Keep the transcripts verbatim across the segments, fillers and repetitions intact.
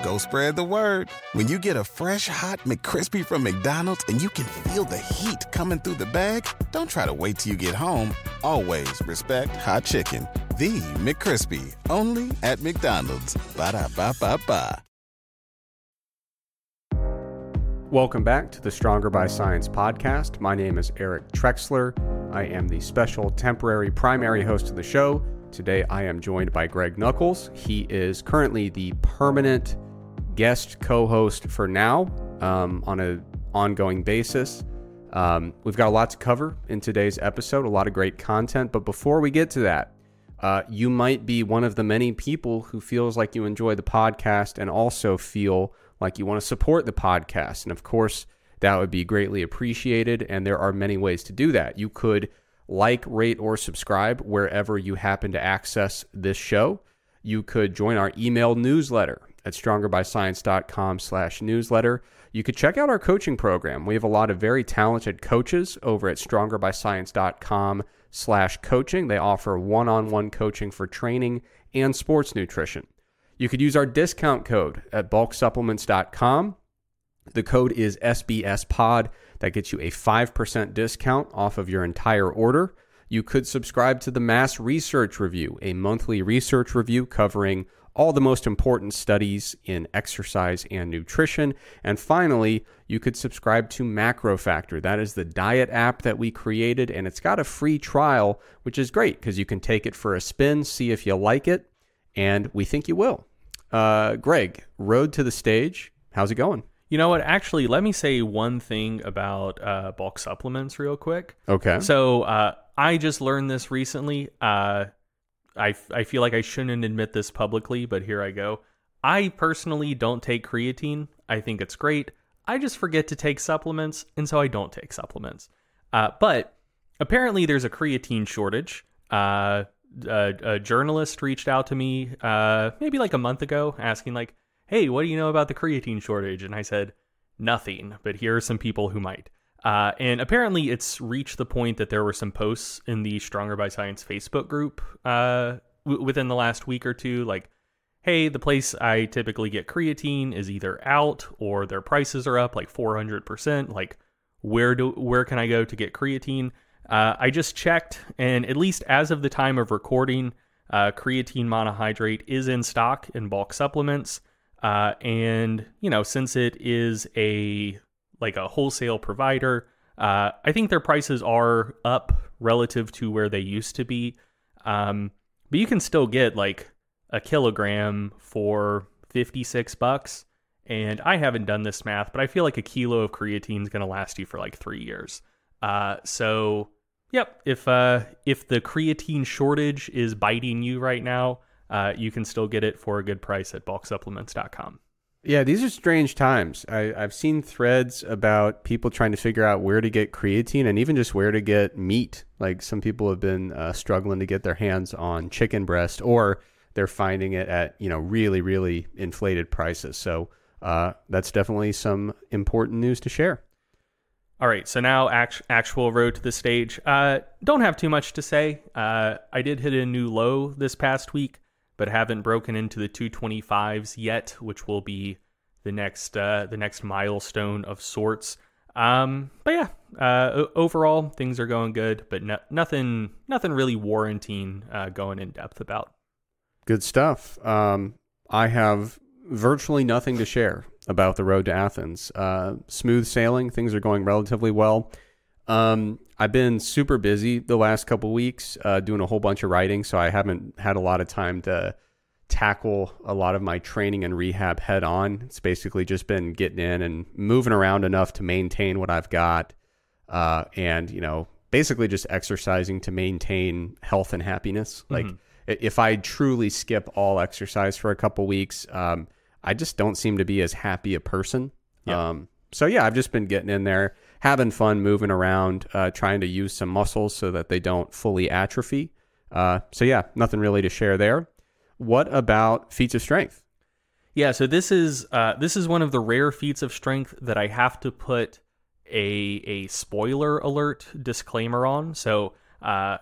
go spread the word. When you get a fresh, hot McCrispy from McDonald's and you can feel the heat coming through the bag, don't try to wait till you get home. Always respect hot chicken. The McCrispy, only at McDonald's. Ba-da-ba-ba-ba. Welcome back to the Stronger by Science podcast. My name is Eric Trexler. I am the special temporary primary host of the show. Today I am joined by Greg Nuckols. He is currently the permanent guest co-host for now um, on an ongoing basis. Um, we've got a lot to cover in today's episode, a lot of great content. But before we get to that, uh, you might be one of the many people who feels like you enjoy the podcast and also feel like you want to support the podcast. And of course, that would be greatly appreciated. And there are many ways to do that. You could like, rate, or subscribe wherever you happen to access this show. You could join our email newsletter at strongerbyscience.com slash newsletter. You could check out our coaching program. We have a lot of very talented coaches over at strongerbyscience.com slash coaching. They offer one-on-one coaching for training and sports nutrition. You could use our discount code at bulk supplements dot com. The code is S B S pod. That gets you a five percent discount off of your entire order. You could subscribe to the Mass Research Review, a monthly research review covering all the most important studies in exercise and nutrition. And finally, you could subscribe to Macro Factor. That is the diet app that we created, and it's got a free trial, which is great because you can take it for a spin, see if you like it, and we think you will. Uh, Greg, road to the stage. How's it going? You know what? Actually, let me say one thing about uh, bulk supplements real quick. Okay. So uh, I just learned this recently. Uh, I, I feel like I shouldn't admit this publicly, but here I go. I personally don't take creatine. I think it's great. I just forget to take supplements, and so I don't take supplements. Uh, but apparently there's a creatine shortage. Uh, a, a journalist reached out to me uh, maybe like a month ago asking like, hey, what do you know about the creatine shortage? And I said, nothing, but here are some people who might. Uh, and apparently it's reached the point that there were some posts in the Stronger by Science Facebook group uh, w- within the last week or two, like, hey, the place I typically get creatine is either out or their prices are up like four hundred percent. Like, where do where can I go to get creatine? Uh, I just checked, and at least as of the time of recording, uh, creatine monohydrate is in stock in bulk supplements. Uh, and, you know, since it is a like a wholesale provider, uh, I think their prices are up relative to where they used to be. Um, but you can still get like a kilogram for fifty-six bucks. And I haven't done this math, but I feel like a kilo of creatine is going to last you for like three years. Uh, so, yep, if uh, if the creatine shortage is biting you right now, Uh, you can still get it for a good price at bulk supplements dot com. Yeah, these are strange times. I, I've seen threads about people trying to figure out where to get creatine and even just where to get meat. Like some people have been uh, struggling to get their hands on chicken breast, or they're finding it at, you know, really, really inflated prices. So uh, that's definitely some important news to share. All right, so now act- actual road to the stage. Uh, don't have too much to say. Uh, I did hit a new low this past week, but haven't broken into the two twenty-fives yet, which will be the next uh, the next milestone of sorts. Um, but yeah, uh, overall things are going good, but no, nothing nothing really warranting uh, going in depth about. Good stuff. Um, I have virtually nothing to share about the road to Athens. Uh, smooth sailing. Things are going relatively well. Um, I've been super busy the last couple weeks, uh, doing a whole bunch of writing, so I haven't had a lot of time to tackle a lot of my training and rehab head on. It's basically just been getting in and moving around enough to maintain what I've got, uh, and, you know, basically just exercising to maintain health and happiness. Mm-hmm. Like, if I truly skip all exercise for a couple weeks, um, I just don't seem to be as happy a person. Yeah. Um, so yeah, I've just been getting in there, having fun, moving around, uh, trying to use some muscles so that they don't fully atrophy. Uh, so yeah, nothing really to share there. What about feats of strength? Yeah, so this is uh, this is one of the rare feats of strength that I have to put a a spoiler alert disclaimer on. So uh,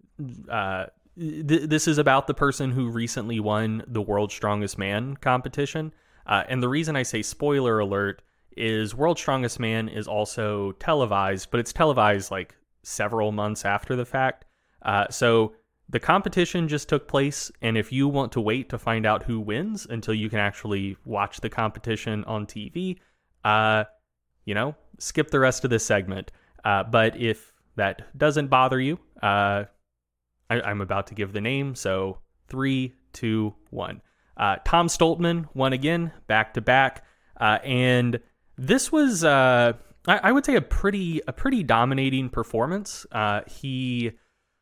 uh, th- this is about the person who recently won the World's Strongest Man competition. Uh, and the reason I say spoiler alert is World's Strongest Man is also televised, but it's televised like several months after the fact. Uh, so the competition just took place, and if you want to wait to find out who wins until you can actually watch the competition on T V, uh, you know, skip the rest of this segment. Uh, but if that doesn't bother you, uh, I, I'm about to give the name, so three, two, one. Uh, Tom Stoltman won again, back to back, uh, and this was, uh, I, I would say, a pretty a pretty dominating performance. Uh, he,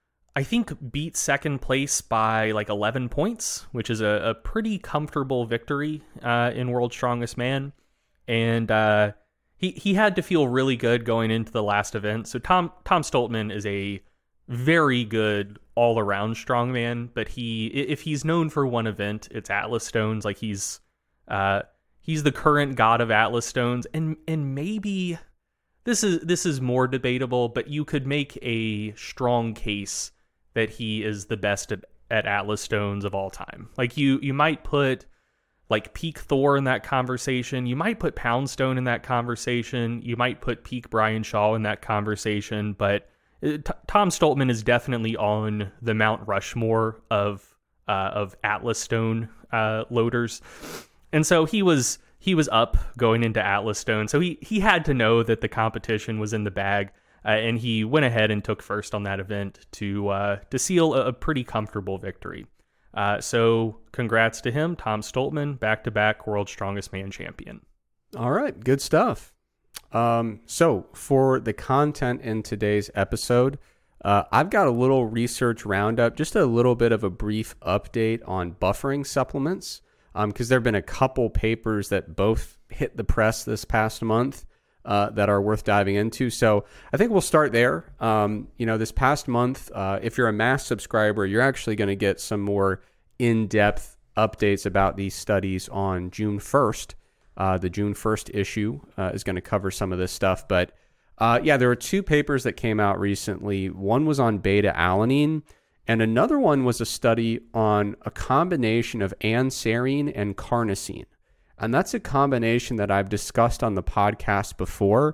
I think, beat second place by like eleven points, which is a, a pretty comfortable victory uh, in World's Strongest Man, and uh, he he had to feel really good going into the last event. So Tom Tom Stoltman is a very good all-around strongman, but he if he's known for one event, it's Atlas Stones. Like he's uh he's the current god of Atlas Stones, and and maybe this is this is more debatable, but you could make a strong case that he is the best at, at Atlas Stones of all time. Like you you might put like peak Thor in that conversation, you might put Poundstone in that conversation, you might put peak Brian Shaw in that conversation, but T- Tom Stoltman is definitely on the Mount Rushmore of uh, of Atlas Stone uh, loaders, and so he was he was up going into Atlas Stone. So he he had to know that the competition was in the bag, uh, and he went ahead and took first on that event to uh, to seal a, a pretty comfortable victory. Uh, so congrats to him, Tom Stoltman, back to back World's Strongest Man champion. All right, good stuff. Um, so for the content in today's episode, uh, I've got a little research roundup, just a little bit of a brief update on buffering supplements, um, because there have been a couple papers that both hit the press this past month uh, that are worth diving into. So I think we'll start there. Um, you know, this past month, uh, if you're a mass subscriber, you're actually going to get some more in-depth updates about these studies on June first. Uh, the June first issue uh, is going to cover some of this stuff. But uh, yeah, there were two papers that came out recently. One was on beta-alanine, and another one was a study on a combination of anserine and carnosine. And that's a combination that I've discussed on the podcast before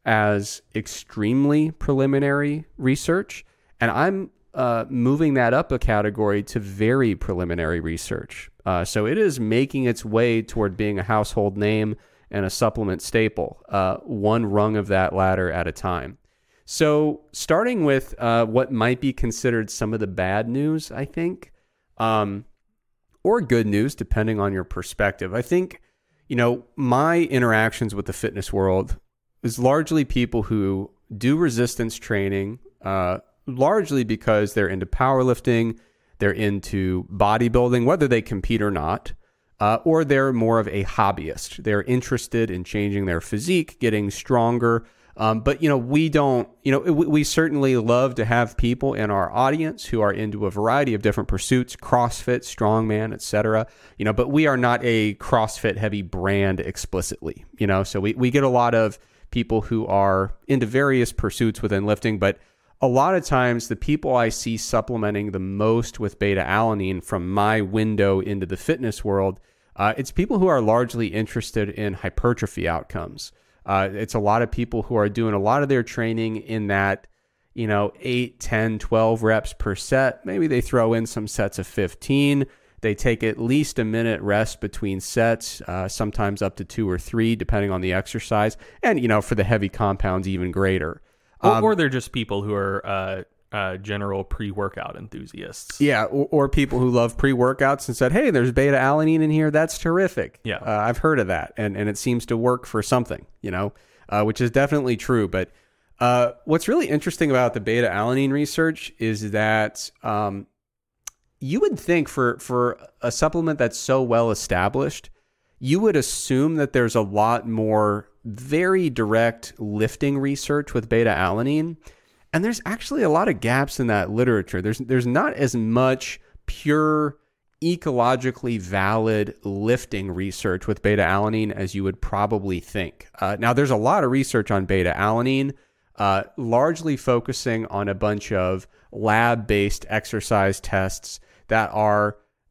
as extremely preliminary research. And I'm uh, moving that up a category to very preliminary research. Uh, so it is making its way toward being a household name and a supplement staple, uh, one rung of that ladder at a time. So starting with uh, what might be considered some of the bad news, I think, um, or good news, depending on your perspective. I think, you know, my interactions with the fitness world is largely people who do resistance training, uh, largely because they're into powerlifting, they're into bodybuilding, whether they compete or not, uh, or they're more of a hobbyist. They're interested in changing their physique, getting stronger. Um, but, you know, we don't, you know, we, we certainly love to have people in our audience who are into a variety of different pursuits, CrossFit, strongman, et cetera, you know, but we are not a CrossFit heavy brand explicitly, you know, so we, we get a lot of people who are into various pursuits within lifting, but a lot of times, the people I see supplementing the most with beta-alanine from my window into the fitness world, uh, it's people who are largely interested in hypertrophy outcomes. Uh, it's a lot of people who are doing a lot of their training in that, you know, eight, ten, twelve reps per set. Maybe they throw in some sets of fifteen. They take at least a minute rest between sets, uh, sometimes up to two or three, depending on the exercise. And, you know, for the heavy compounds, even greater. Or, um, or they're just people who are uh, uh, general pre-workout enthusiasts. Yeah, or, or people who love pre-workouts and said, hey, there's beta-alanine in here. That's terrific. Yeah, uh, I've heard of that, and, and it seems to work for something, you know, uh, which is definitely true. But uh, what's really interesting about the beta-alanine research is that um, you would think for, for a supplement that's so well established, you would assume that there's a lot more very direct lifting research with beta-alanine, and there's actually a lot of gaps in that literature. There's there's not as much pure ecologically valid lifting research with beta-alanine as you would probably think. Uh, now, there's a lot of research on beta-alanine, uh, largely focusing on a bunch of lab-based exercise tests that are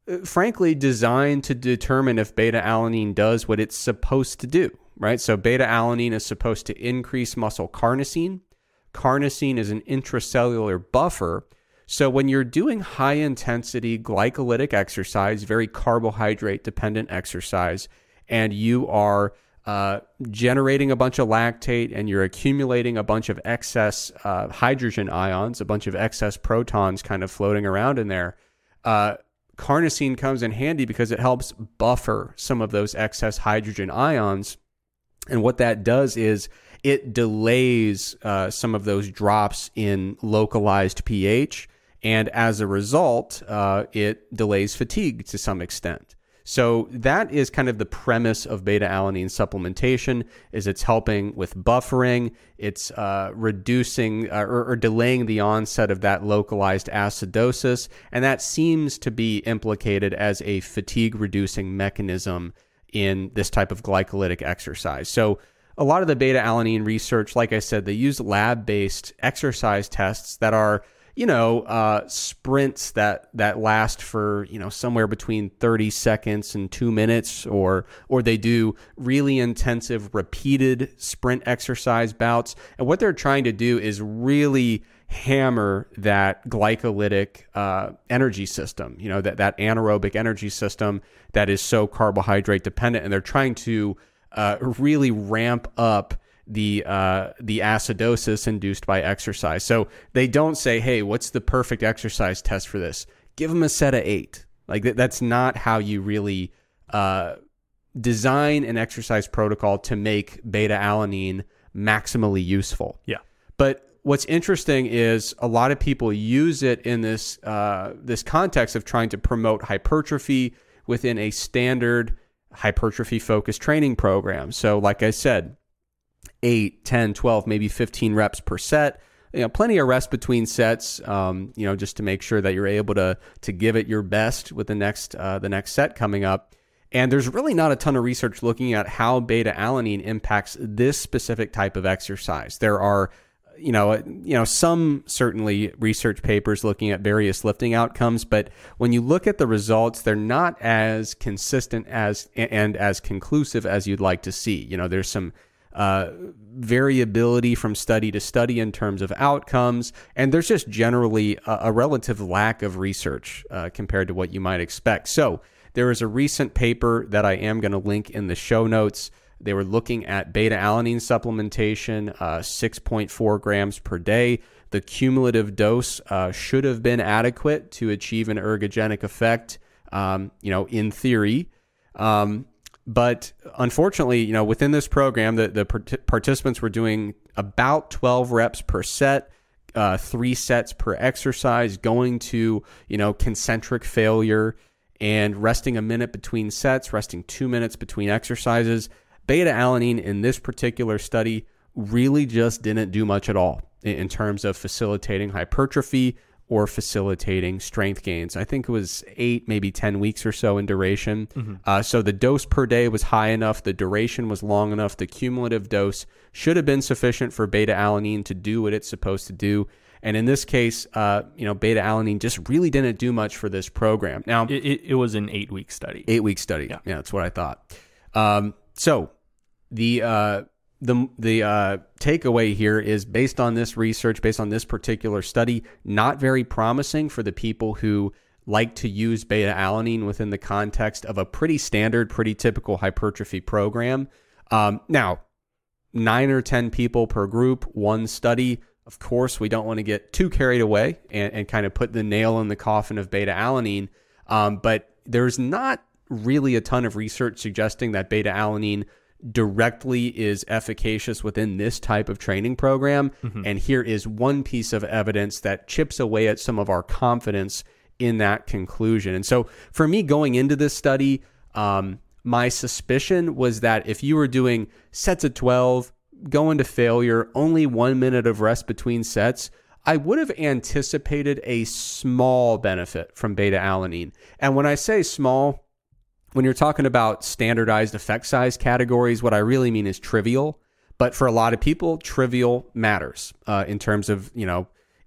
frankly, designed to determine if beta-alanine does what it's supposed to do, right? So beta-alanine is supposed to increase muscle carnosine. Carnosine is an intracellular buffer. So when you're doing high-intensity glycolytic exercise, very carbohydrate-dependent exercise, and you are uh, generating a bunch of lactate and you're accumulating a bunch of excess uh, hydrogen ions, a bunch of excess protons kind of floating around in there, uh, carnosine comes in handy because it helps buffer some of those excess hydrogen ions. And what that does is it delays uh, some of those drops in localized pH. And as a result, uh, it delays fatigue to some extent. So that is kind of the premise of beta-alanine supplementation, is it's helping with buffering, it's uh, reducing uh, or, or delaying the onset of that localized acidosis, and that seems to be implicated as a fatigue-reducing mechanism in this type of glycolytic exercise. So a lot of the beta-alanine research, like I said, they use lab-based exercise tests that are, you know, uh, sprints that, that last for, you know, somewhere between thirty seconds and two minutes, or, or they do really intensive repeated sprint exercise bouts. And what they're trying to do is really hammer that glycolytic uh, energy system, you know, that, that anaerobic energy system that is so carbohydrate dependent. And they're trying to uh, really ramp up the uh, the acidosis induced by exercise. So they don't say, hey, what's the perfect exercise test for this? Give them a set of eight. Like th- that's not how you really uh, design an exercise protocol to make beta-alanine maximally useful. Yeah. But what's interesting is a lot of people use it in this uh, this context of trying to promote hypertrophy within a standard hypertrophy-focused training program. So like I said, eight, ten, twelve, maybe fifteen reps per set. You know, plenty of rest between sets, um, you know, just to make sure that you're able to to give it your best with the next uh, the next set coming up. And there's really not a ton of research looking at how beta-alanine impacts this specific type of exercise. There are, you know, you know, some certainly research papers looking at various lifting outcomes, but when you look at the results, they're not as consistent as and as conclusive as you'd like to see. You know, there's some Uh, variability from study to study in terms of outcomes, and there's just generally a, a relative lack of research uh, compared to what you might expect. So there is a recent paper that I am going to link in the show notes. They were looking at beta-alanine supplementation, uh, six point four grams per day. The cumulative dose uh, should have been adequate to achieve an ergogenic effect, um, you know, in theory. Um, But unfortunately, you know, within this program, the, the part- participants were doing about twelve reps per set, uh, three sets per exercise, going to, you know, concentric failure and resting a minute between sets, resting two minutes between exercises. Beta-alanine in this particular study really just didn't do much at all in, in terms of facilitating hypertrophy or facilitating strength gains. I think it was eight, maybe ten weeks or so in duration. Mm-hmm. Uh, so the dose per day was high enough. The duration was long enough. The cumulative dose should have been sufficient for beta-alanine to do what it's supposed to do. And in this case, uh, you know, beta-alanine just really didn't do much for this program. Now, it, it, it was an eight-week study. Eight-week study. Yeah. yeah, that's what I thought. Um, so the... Uh, The the uh, takeaway here is, based on this research, based on this particular study, not very promising for the people who like to use beta-alanine within the context of a pretty standard, pretty typical hypertrophy program. Um, now, nine or ten people per group, one study. Of course, we don't want to get too carried away and, and kind of put the nail in the coffin of beta-alanine. Um, but there's not really a ton of research suggesting that beta-alanine directly is efficacious within this type of training program. Mm-hmm. And here is one piece of evidence that chips away at some of our confidence in that conclusion. And so for me, going into this study, um, my suspicion was that if you were doing sets of twelve, going to failure, only one minute of rest between sets, I would have anticipated a small benefit from beta-alanine. And when I say small, when you're talking about standardized effect size categories, what I really mean is trivial. But for a lot of people, trivial matters uh, in terms of, you know,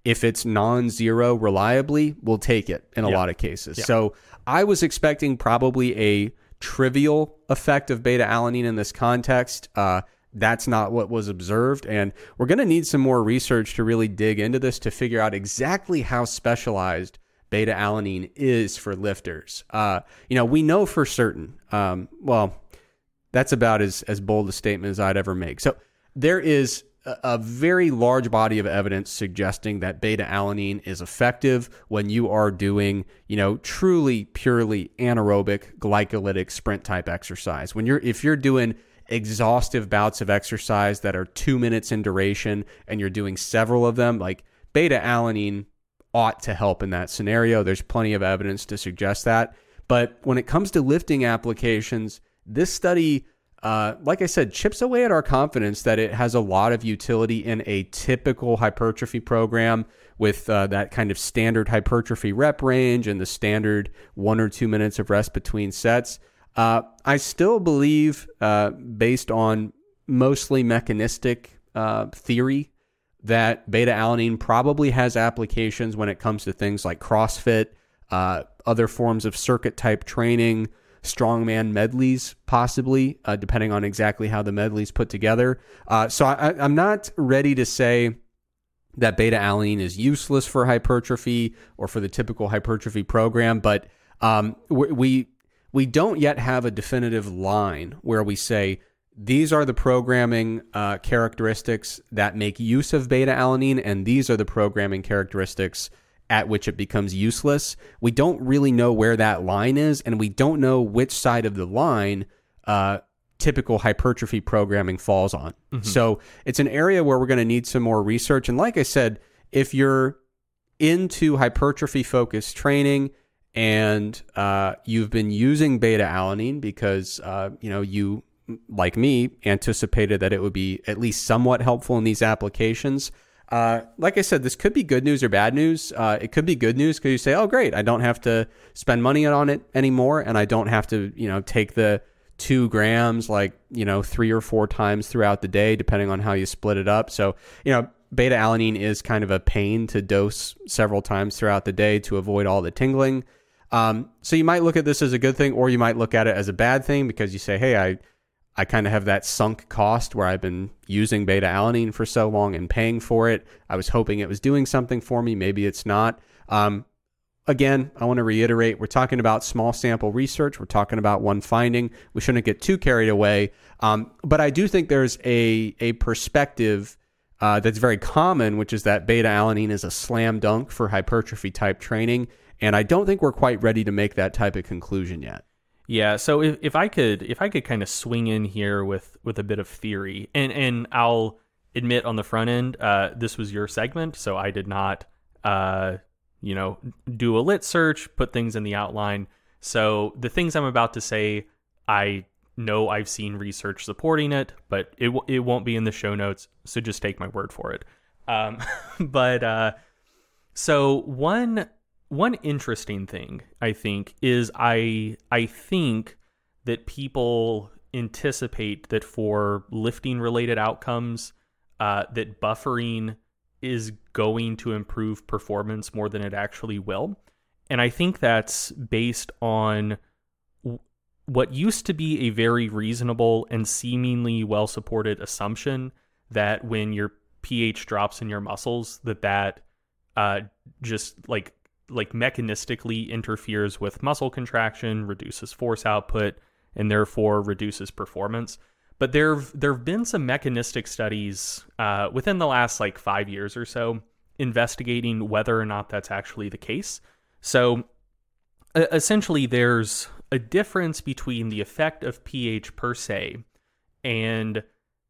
if it's non-zero reliably, we'll take it in a Yeah. lot of cases. Yeah. So I was expecting probably a trivial effect of beta-alanine in this context. Uh, that's not what was observed. And we're going to need some more research to really dig into this to figure out exactly how specialized beta-alanine is for lifters. Uh, you know, we know for certain, um, well, that's about as, as bold a statement as I'd ever make. So there is a, a very large body of evidence suggesting that beta-alanine is effective when you are doing, you know, truly, purely anaerobic glycolytic sprint type exercise. When you're, if you're doing exhaustive bouts of exercise that are two minutes in duration and you're doing several of them, like beta-alanine ought to help in that scenario. There's plenty of evidence to suggest that. But when it comes to lifting applications, this study, uh, like I said, chips away at our confidence that it has a lot of utility in a typical hypertrophy program with uh, that kind of standard hypertrophy rep range and the standard one or two minutes of rest between sets. Uh, I still believe, uh, based on mostly mechanistic uh, theory, that beta-alanine probably has applications when it comes to things like CrossFit, uh, other forms of circuit-type training, strongman medleys, possibly, uh, depending on exactly how the medley's put together. Uh, so I, I'm not ready to say that beta-alanine is useless for hypertrophy or for the typical hypertrophy program, but um, we we don't yet have a definitive line where we say, these are the programming uh, characteristics that make use of beta-alanine, and these are the programming characteristics at which it becomes useless. We don't really know where that line is, and we don't know which side of the line uh, typical hypertrophy programming falls on. Mm-hmm. So it's an area where we're going to need some more research. And like I said, if you're into hypertrophy-focused training and uh, you've been using beta-alanine because uh, you know you like me, anticipated that it would be at least somewhat helpful in these applications. Uh, like I said, this could be good news or bad news. Uh, it could be good news because you say, oh, great, I don't have to spend money on it anymore, and I don't have to, you know, take the two grams like, you know, three or four times throughout the day, depending on how you split it up. So, you know, beta-alanine is kind of a pain to dose several times throughout the day to avoid all the tingling. Um, so you might look at this as a good thing, or you might look at it as a bad thing because you say, hey, I I kind of have that sunk cost where I've been using beta-alanine for so long and paying for it. I was hoping it was doing something for me. Maybe it's not. Um, again, I want to reiterate, we're talking about small sample research. We're talking about one finding. We shouldn't get too carried away. Um, but I do think there's a, a perspective uh, that's very common, which is that beta-alanine is a slam dunk for hypertrophy type training. And I don't think we're quite ready to make that type of conclusion yet. Yeah, so if, if I could if I could kind of swing in here with, with a bit of theory, and, and I'll admit on the front end, uh, this was your segment, so I did not, uh, you know, do a lit search, put things in the outline. So the things I'm about to say, I know I've seen research supporting it, but it it won't be in the show notes, so just take my word for it. Um, but uh, so one. One interesting thing, I think, is I I think that people anticipate that for lifting-related outcomes, uh, that buffering is going to improve performance more than it actually will. And I think that's based on w- what used to be a very reasonable and seemingly well-supported assumption that when your pH drops in your muscles, that that uh, just like like mechanistically interferes with muscle contraction, reduces force output, and therefore reduces performance. But there there have been some mechanistic studies uh, within the last like five years or so investigating whether or not that's actually the case. So uh, essentially there's a difference between the effect of pH per se and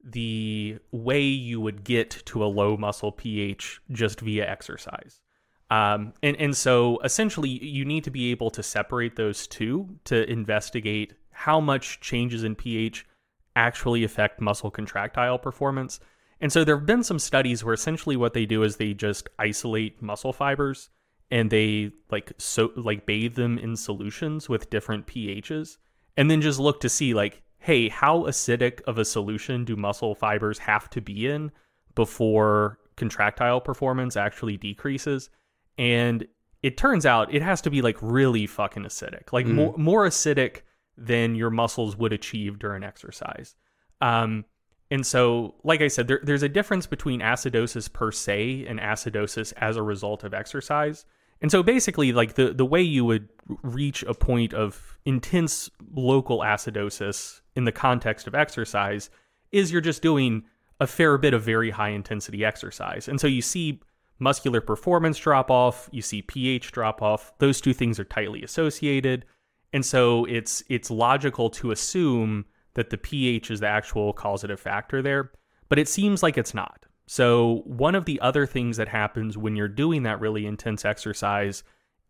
the way you would get to a low muscle pH just via exercise. Um, and, and so essentially you need to be able to separate those two to investigate how much changes in pH actually affect muscle contractile performance. And so there have been some studies where essentially what they do is they just isolate muscle fibers and they like so like bathe them in solutions with different pHs and then just look to see like, hey, how acidic of a solution do muscle fibers have to be in before contractile performance actually decreases. And it turns out it has to be like really fucking acidic, like mm. more, more acidic than your muscles would achieve during exercise. Um, and so, like I said, there, there's a difference between acidosis per se and acidosis as a result of exercise. And so basically, like the, the way you would reach a point of intense local acidosis in the context of exercise is you're just doing a fair bit of very high intensity exercise. And so you see muscular performance drop off, you see pH drop off. Those two things are tightly associated. And so it's it's logical to assume that the pH is the actual causative factor there, but it seems like it's not. So one of the other things that happens when you're doing that really intense exercise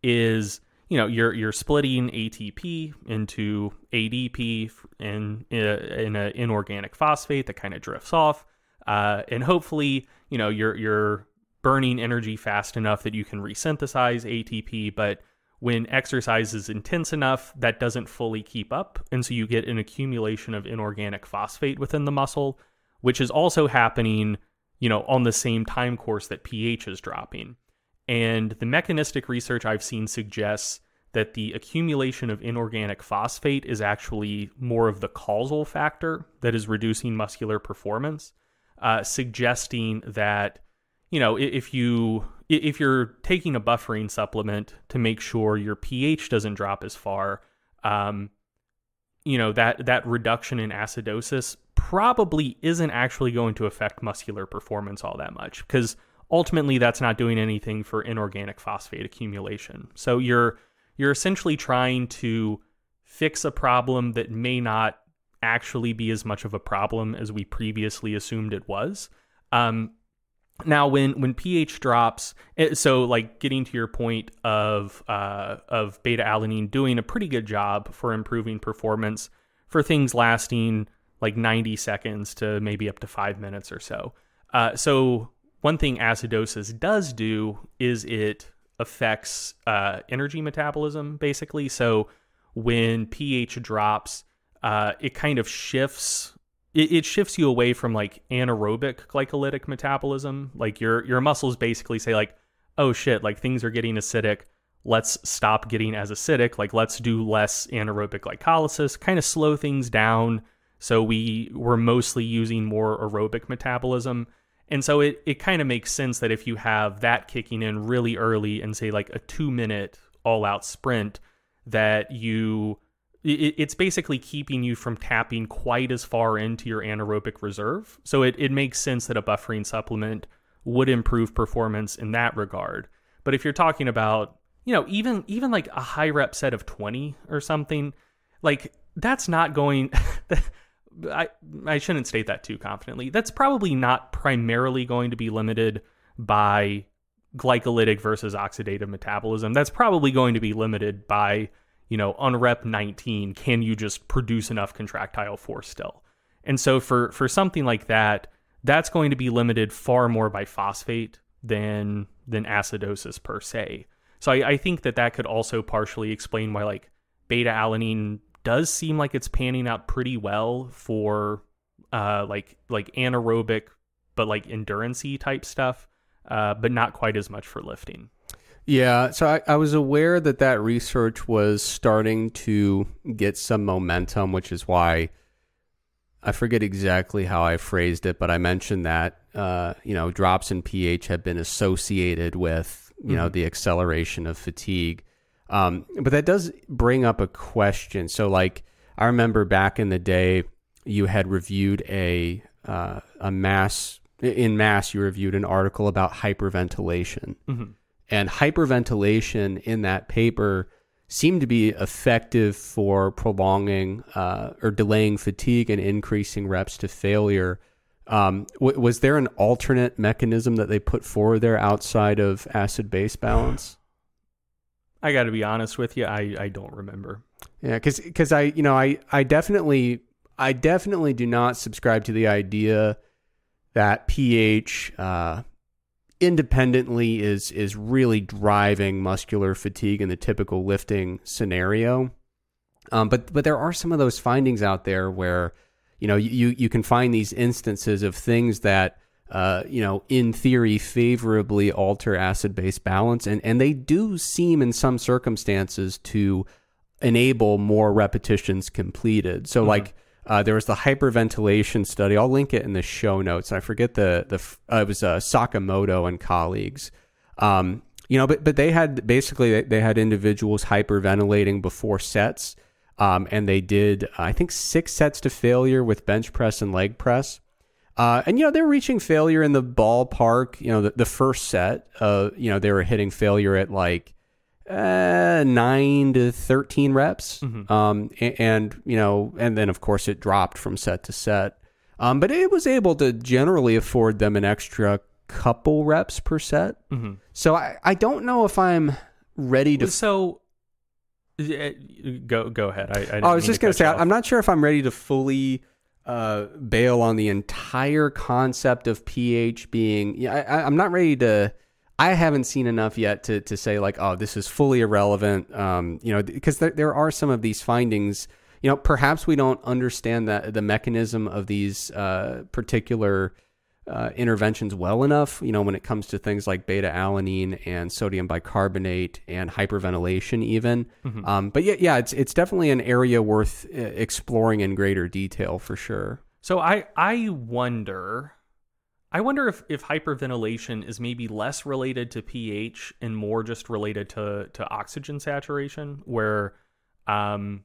is, you know, you're you're splitting A T P into A D P in in an inorganic phosphate that kind of drifts off, uh, and hopefully, you know, you're you're burning energy fast enough that you can resynthesize A T P. But when exercise is intense enough, that doesn't fully keep up, and so you get an accumulation of inorganic phosphate within the muscle, which is also happening, you know, on the same time course that pH is dropping. And the mechanistic research I've seen suggests that the accumulation of inorganic phosphate is actually more of the causal factor that is reducing muscular performance, uh, suggesting that, you know, if you if you're taking a buffering supplement to make sure your pH doesn't drop as far, um, you know, that that reduction in acidosis probably isn't actually going to affect muscular performance all that much, because ultimately that's not doing anything for inorganic phosphate accumulation. So you're you're essentially trying to fix a problem that may not actually be as much of a problem as we previously assumed it was. Um, now, when when pH drops, so like getting to your point of uh, of beta alanine doing a pretty good job for improving performance for things lasting like ninety seconds to maybe up to five minutes or so. Uh, so one thing acidosis does do is it affects uh, energy metabolism, basically. So when pH drops, uh, it kind of shifts, it, it shifts you away from like anaerobic glycolytic metabolism. Like your, your muscles basically say like, oh shit, like things are getting acidic. Let's stop getting as acidic. Like let's do less anaerobic glycolysis, kind of slow things down. So we were mostly using more aerobic metabolism. And so it, it kind of makes sense that if you have that kicking in really early and say like a two minute all out sprint, that you, it, it's basically keeping you from tapping quite as far into your anaerobic reserve. So it, it makes sense that a buffering supplement would improve performance in that regard. But if you're talking about, you know, even, even like a high rep set of twenty or something, like that's not going, I, I shouldn't state that too confidently. That's probably not primarily going to be limited by glycolytic versus oxidative metabolism. That's probably going to be limited by, you know, on rep nineteen, can you just produce enough contractile force still? And so for, for something like that, that's going to be limited far more by phosphate than, than acidosis per se. So I, I think that that could also partially explain why like beta alanine does seem like it's panning out pretty well for uh, like like anaerobic, but like endurance-y type stuff, uh, but not quite as much for lifting. Yeah, so I, I was aware that that research was starting to get some momentum, which is why I forget exactly how I phrased it, but I mentioned that uh, you know, drops in pH have been associated with you mm-hmm. know the acceleration of fatigue. Um, but that does bring up a question. So like, I remember back in the day, you had reviewed a, uh, a mass in mass, you reviewed an article about hyperventilation mm-hmm. and hyperventilation in that paper seemed to be effective for prolonging, uh, or delaying fatigue and increasing reps to failure. Um, w- was there an alternate mechanism that they put forward there outside of acid-base balance? I got to be honest with you, I, I don't remember. Yeah, because because I you know I I definitely I definitely do not subscribe to the idea that pH uh, independently is is really driving muscular fatigue in the typical lifting scenario. Um, but but there are some of those findings out there where you know you you can find these instances of things that uh, you know, in theory, favorably alter acid-base balance. And, and they do seem in some circumstances to enable more repetitions completed. So mm-hmm. like uh, there was the hyperventilation study. I'll link it in the show notes. I forget the, the uh, it was uh, Sakamoto and colleagues. Um, you know, but, but they had basically, they had individuals hyperventilating before sets. Um, and they did, I think, six sets to failure with bench press and leg press. Uh, and, you know, they were reaching failure in the ballpark. You know, the, the first set, uh, you know, they were hitting failure at like uh, nine to thirteen reps. Mm-hmm. Um, and, and, you know, and then, of course, it dropped from set to set. Um, but it was able to generally afford them an extra couple reps per set. Mm-hmm. So I, I don't know if I'm ready to... So... Go go ahead. I, I, didn't oh, I was just going to say, off. I'm not sure if I'm ready to fully uh, bail on the entire concept of pH being. Yeah, I, I'm not ready to. I haven't seen enough yet to to say like, oh, this is fully irrelevant. Um, you know, because there there are some of these findings. You know, perhaps we don't understand that the mechanism of these uh, particular uh, interventions well enough. You know, when it comes to things like beta alanine and sodium bicarbonate and hyperventilation, even. Mm-hmm. Um, but yeah, yeah, it's it's definitely an area worth exploring in greater detail for sure. So I I wonder, I wonder if if hyperventilation is maybe less related to pH and more just related to to oxygen saturation, where, um.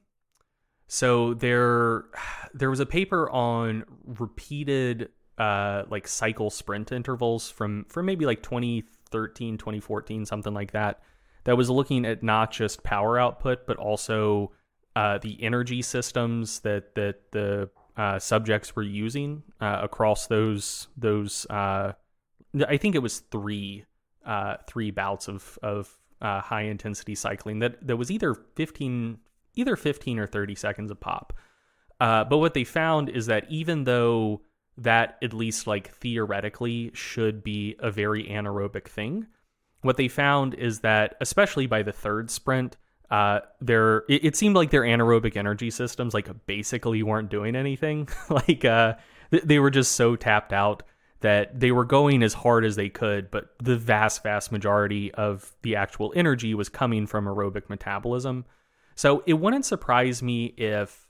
So there, there was a paper on repeated uh, like cycle sprint intervals from, from maybe like twenty thirteen, twenty fourteen, something like that, that was looking at not just power output, but also uh, the energy systems that, that the uh, subjects were using uh, across those, those uh, I think it was three, uh, three bouts of, of uh, high intensity cycling that, that was either fifteen either fifteen or thirty seconds a pop. Uh, but what they found is that even though that at least like theoretically should be a very anaerobic thing, what they found is that especially by the third sprint, uh, their it, it seemed like their anaerobic energy systems like basically weren't doing anything. like uh, th- they were just so tapped out that they were going as hard as they could, but the vast, vast majority of the actual energy was coming from aerobic metabolism. So it wouldn't surprise me if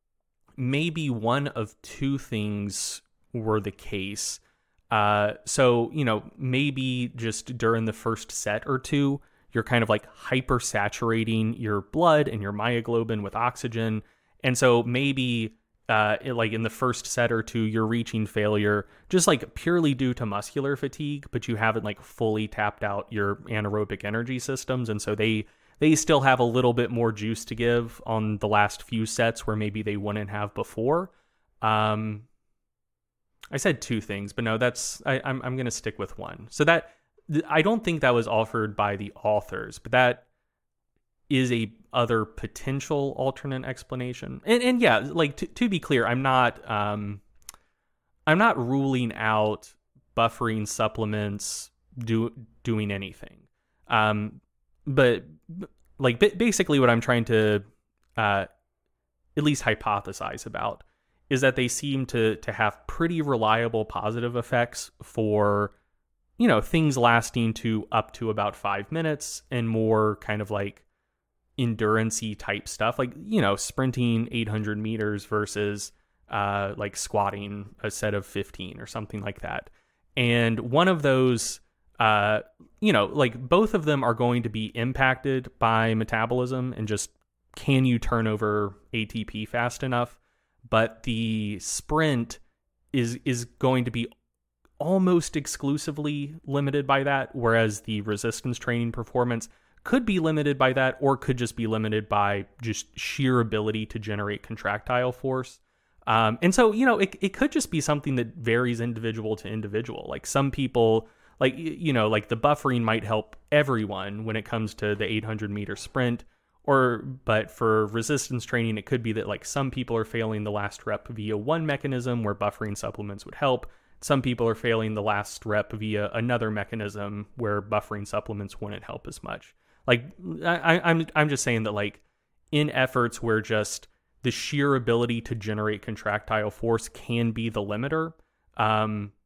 maybe one of two things were the case. Uh, so, you know, maybe just during the first set or two, you're kind of like hypersaturating your blood and your myoglobin with oxygen. And so maybe uh, it, like in the first set or two, you're reaching failure just like purely due to muscular fatigue, but you haven't like fully tapped out your anaerobic energy systems. And so they... They still have a little bit more juice to give on the last few sets where maybe they wouldn't have before. Um, I said two things, but no, that's I, I'm I'm going to stick with one. So that I don't think that was offered by the authors, but that is a other potential alternate explanation. And and yeah, like to to be clear, I'm not um I'm not ruling out buffering supplements do doing anything. Um, but like basically what I'm trying to uh, at least hypothesize about is that they seem to to have pretty reliable positive effects for, you know, things lasting to up to about five minutes and more kind of like endurance-y type stuff, like, you know, sprinting eight hundred meters versus uh, like squatting a set of fifteen or something like that. And one of those, uh, you know, like both of them are going to be impacted by metabolism and just can you turn over A T P fast enough? But the sprint is is going to be almost exclusively limited by that, whereas the resistance training performance could be limited by that or could just be limited by just sheer ability to generate contractile force. Um, and so, you know, it it could just be something that varies individual to individual. Like some people, like, you know, like the buffering might help everyone when it comes to the eight hundred meter sprint. Or, but for resistance training, it could be that like some people are failing the last rep via one mechanism where buffering supplements would help. Some people are failing the last rep via another mechanism where buffering supplements wouldn't help as much. Like I, I'm, I'm just saying that like in efforts where just the sheer ability to generate contractile force can be the limiter, um,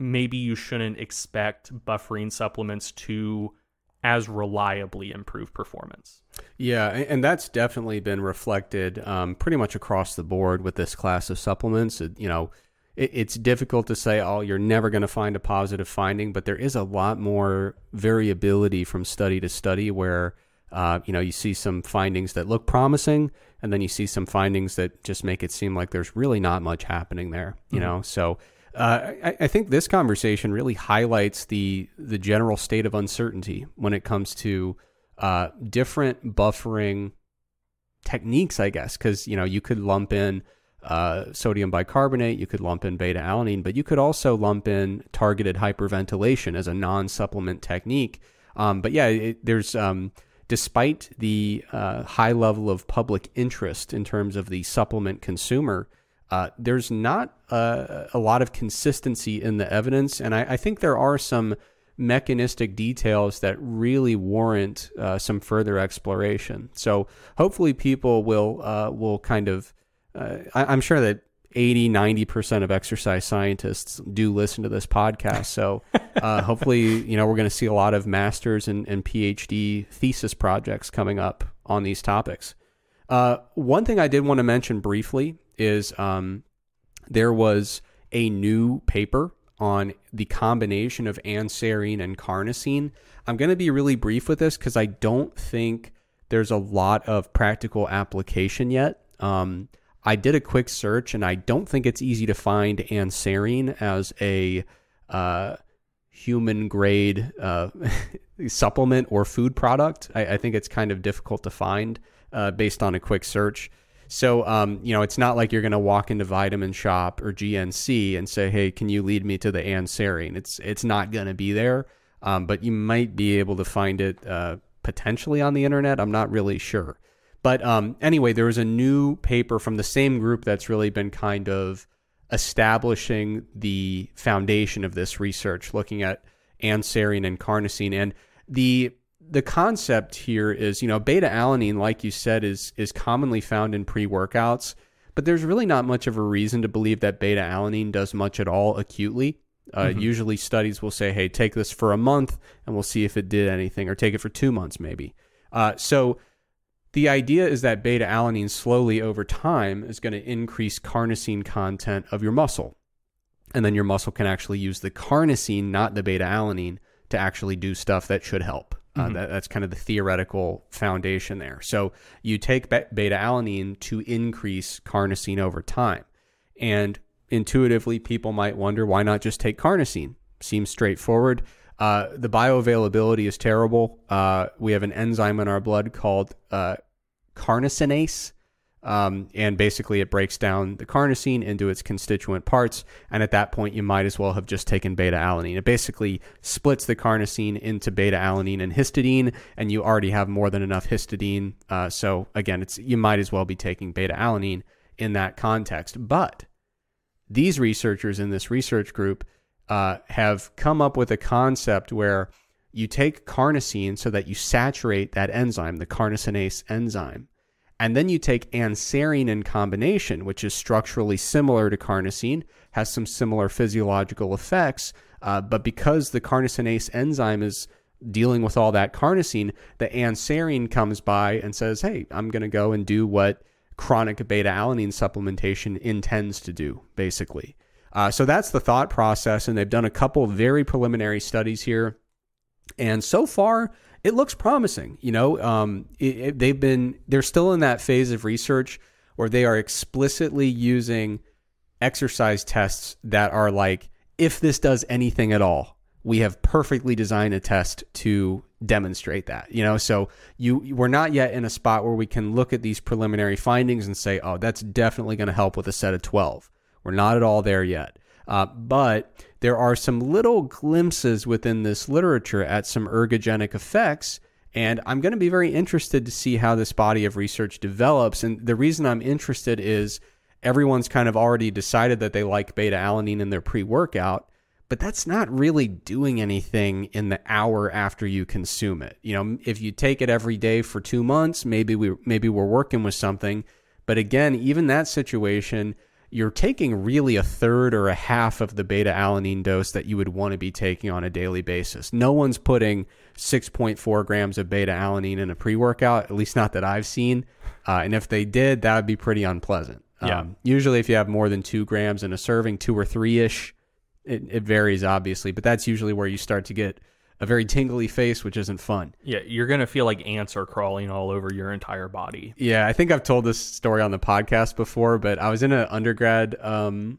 maybe you shouldn't expect buffering supplements to as reliably improve performance. Yeah, and that's definitely been reflected um, pretty much across the board with this class of supplements. It, you know, it, it's difficult to say, oh, you're never going to find a positive finding, but there is a lot more variability from study to study where, uh, you know, you see some findings that look promising, and then you see some findings that just make it seem like there's really not much happening there, you mm-hmm. know? So uh, I, I think this conversation really highlights the the general state of uncertainty when it comes to uh, different buffering techniques, I guess, because, you know, you could lump in uh, sodium bicarbonate, you could lump in beta-alanine, but you could also lump in targeted hyperventilation as a non-supplement technique. Um, but yeah, it, there's... Um, Despite the uh, high level of public interest in terms of the supplement consumer, uh, there's not a, a lot of consistency in the evidence. And I, I think there are some mechanistic details that really warrant uh, some further exploration. So hopefully people will uh, will kind of, uh, I, I'm sure that eighty, ninety percent of exercise scientists do listen to this podcast. So uh, hopefully, you know, we're going to see a lot of master's and, and PhD thesis projects coming up on these topics. Uh, one thing I did want to mention briefly is um, there was a new paper on the combination of anserine and carnosine. I'm going to be really brief with this because I don't think there's a lot of practical application yet. Um, I did a quick search, and I don't think it's easy to find anserine as a uh, human-grade uh, supplement or food product. I, I think it's kind of difficult to find uh, based on a quick search. So, um, you know, it's not like you're going to walk into Vitamin Shop or G N C and say, hey, can you lead me to the anserine? It's it's not going to be there, um, but you might be able to find it uh, potentially on the internet. I'm not really sure. But um, anyway, there was a new paper from the same group that's really been kind of establishing the foundation of this research, looking at anserine and carnosine. And the the concept here is, you know, beta-alanine, like you said, is is commonly found in pre-workouts, but there's really not much of a reason to believe that beta-alanine does much at all acutely. Uh, mm-hmm. Usually studies will say, hey, take this for a month and we'll see if it did anything, or take it for two months maybe. Uh, so... The idea is that beta-alanine slowly over time is going to increase carnosine content of your muscle. And then your muscle can actually use the carnosine, not the beta-alanine, to actually do stuff that should help. Mm-hmm. Uh, that, that's kind of the theoretical foundation there. So you take be- beta-alanine to increase carnosine over time. And intuitively, people might wonder, why not just take carnosine? Seems straightforward. Uh, the bioavailability is terrible. Uh, we have an enzyme in our blood called uh, carnosinase, um, and basically it breaks down the carnosine into its constituent parts, and at that point you might as well have just taken beta-alanine. It basically splits the carnosine into beta-alanine and histidine, and you already have more than enough histidine, uh, so again, it's you might as well be taking beta-alanine in that context. But these researchers in this research group Uh, have come up with a concept where you take carnosine so that you saturate that enzyme, the carnosinase enzyme, and then you take anserine in combination, which is structurally similar to carnosine, has some similar physiological effects, uh, but because the carnosinase enzyme is dealing with all that carnosine, the anserine comes by and says, hey, I'm going to go and do what chronic beta-alanine supplementation intends to do, basically. Uh, so that's the thought process, and they've done a couple of very preliminary studies here, and so far it looks promising. You know, um, it, it, they've been they're still in that phase of research where they are explicitly using exercise tests that are like, if this does anything at all, we have perfectly designed a test to demonstrate that. You know, so you we're not yet in a spot where we can look at these preliminary findings and say, oh, that's definitely going to help with a set of twelve. We're not at all there yet. Uh, but there are some little glimpses within this literature at some ergogenic effects, and I'm going to be very interested to see how this body of research develops. And the reason I'm interested is everyone's kind of already decided that they like beta-alanine in their pre-workout, but that's not really doing anything in the hour after you consume it. You know, if you take it every day for two months, maybe we maybe we're working with something. But again, even that situation, you're taking really a third or a half of the beta-alanine dose that you would want to be taking on a daily basis. No one's putting six point four grams of beta-alanine in a pre-workout, at least not that I've seen. Uh, and if they did, that would be pretty unpleasant. Yeah. Um, usually if you have more than two grams in a serving, two or three-ish, it, it varies obviously, but that's usually where you start to get a very tingly face, which isn't fun. Yeah, you're going to feel like ants are crawling all over your entire body. Yeah, I think I've told this story on the podcast before, but I was in an undergrad um,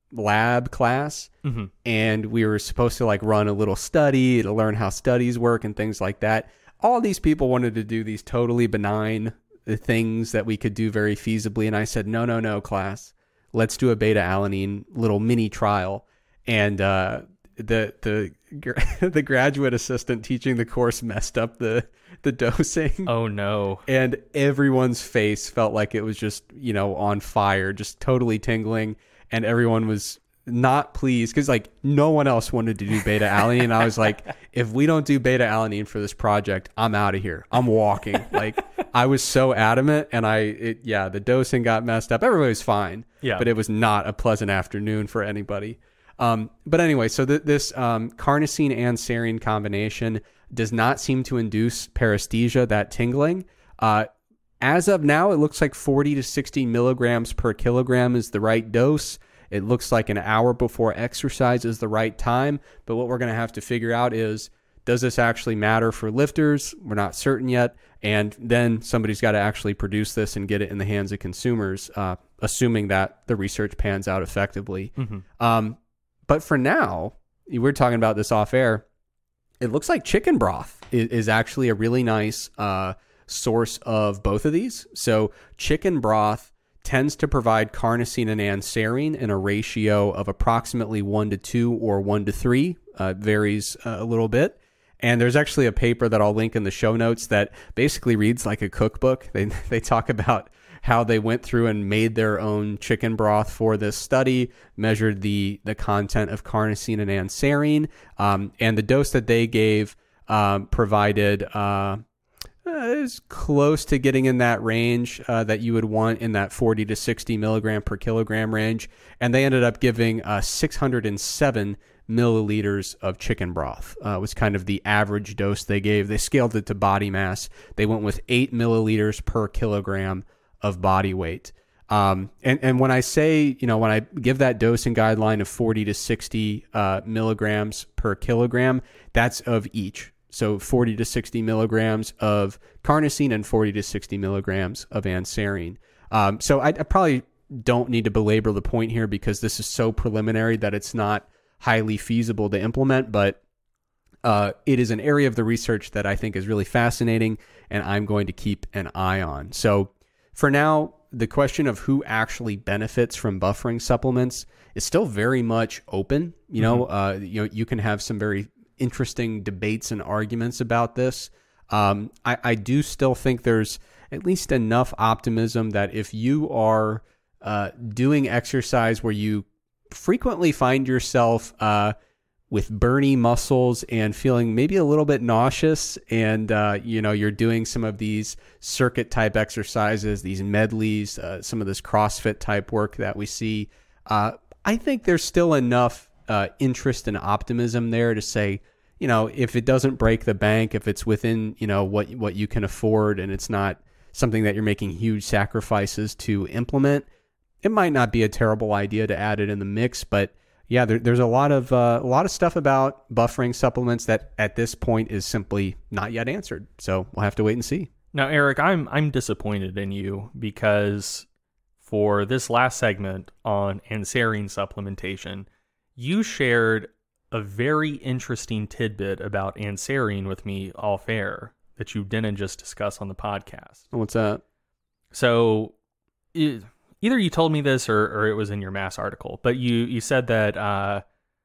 lab class, mm-hmm. and we were supposed to like run a little study to learn how studies work and things like that. All these people wanted to do these totally benign things that we could do very feasibly, and I said, no, no, no, class. Let's do a beta-alanine little mini trial. And uh, the the the graduate assistant teaching the course messed up the the dosing. Oh no. And everyone's face felt like it was just, you know, on fire, just totally tingling, and everyone was not pleased because like no one else wanted to do beta-alanine. And I was like, if we don't do beta-alanine for this project, I'm out of here. I'm walking. Like I was so adamant, and I it, yeah, the dosing got messed up. Everybody was fine. Yeah. But it was not a pleasant afternoon for anybody. Um, but anyway, so th- this um, carnosine and serine combination does not seem to induce paresthesia, that tingling. Uh, as of now, it looks like forty to sixty milligrams per kilogram is the right dose. It looks like an hour before exercise is the right time. But what we're going to have to figure out is, does this actually matter for lifters? We're not certain yet. And then somebody's got to actually produce this and get it in the hands of consumers, uh, assuming that the research pans out effectively. Mm-hmm. Um, But for now, we were talking about this off air. It looks like chicken broth is, is actually a really nice uh, source of both of these. So chicken broth tends to provide carnosine and anserine in a ratio of approximately one to two or one to three. Uh, varies uh, a little bit. And there's actually a paper that I'll link in the show notes that basically reads like a cookbook. They they talk about how they went through and made their own chicken broth for this study, measured the the content of carnosine and anserine, um, and the dose that they gave um, provided uh, is close to getting in that range uh, that you would want, in that forty to sixty milligram per kilogram range. And they ended up giving uh, six hundred seven milliliters of chicken broth, uh, was kind of the average dose they gave. They scaled it to body mass. They went with eight milliliters per kilogram of body weight. Um, and, and when I say, you know, when I give that dosing guideline of forty to sixty uh, milligrams per kilogram, that's of each. So forty to sixty milligrams of carnosine and forty to sixty milligrams of anserine. Um, so I, I probably don't need to belabor the point here because this is so preliminary that it's not highly feasible to implement, but uh, it is an area of the research that I think is really fascinating, and I'm going to keep an eye on. So for now, the question of who actually benefits from buffering supplements is still very much open. You know, mm-hmm. uh, you know, you can have some very interesting debates and arguments about this. Um, I, I do still think there's at least enough optimism that if you are uh, doing exercise where you frequently find yourself uh, with burny muscles and feeling maybe a little bit nauseous, and uh, you know, you're doing some of these circuit type exercises, these medleys, uh, some of this CrossFit type work that we see, uh, I think there's still enough uh, interest and optimism there to say, you know, if it doesn't break the bank, if it's within, you know, what what you can afford, and it's not something that you're making huge sacrifices to implement, it might not be a terrible idea to add it in the mix. But yeah, there, there's a lot of uh, a lot of stuff about buffering supplements that at this point is simply not yet answered. So we'll have to wait and see. Now, Eric, I'm I'm disappointed in you because for this last segment on anserine supplementation, you shared a very interesting tidbit about anserine with me off air that you didn't just discuss on the podcast. What's that? So it, either you told me this or, or it was in your Mass article, but you, you said that uh,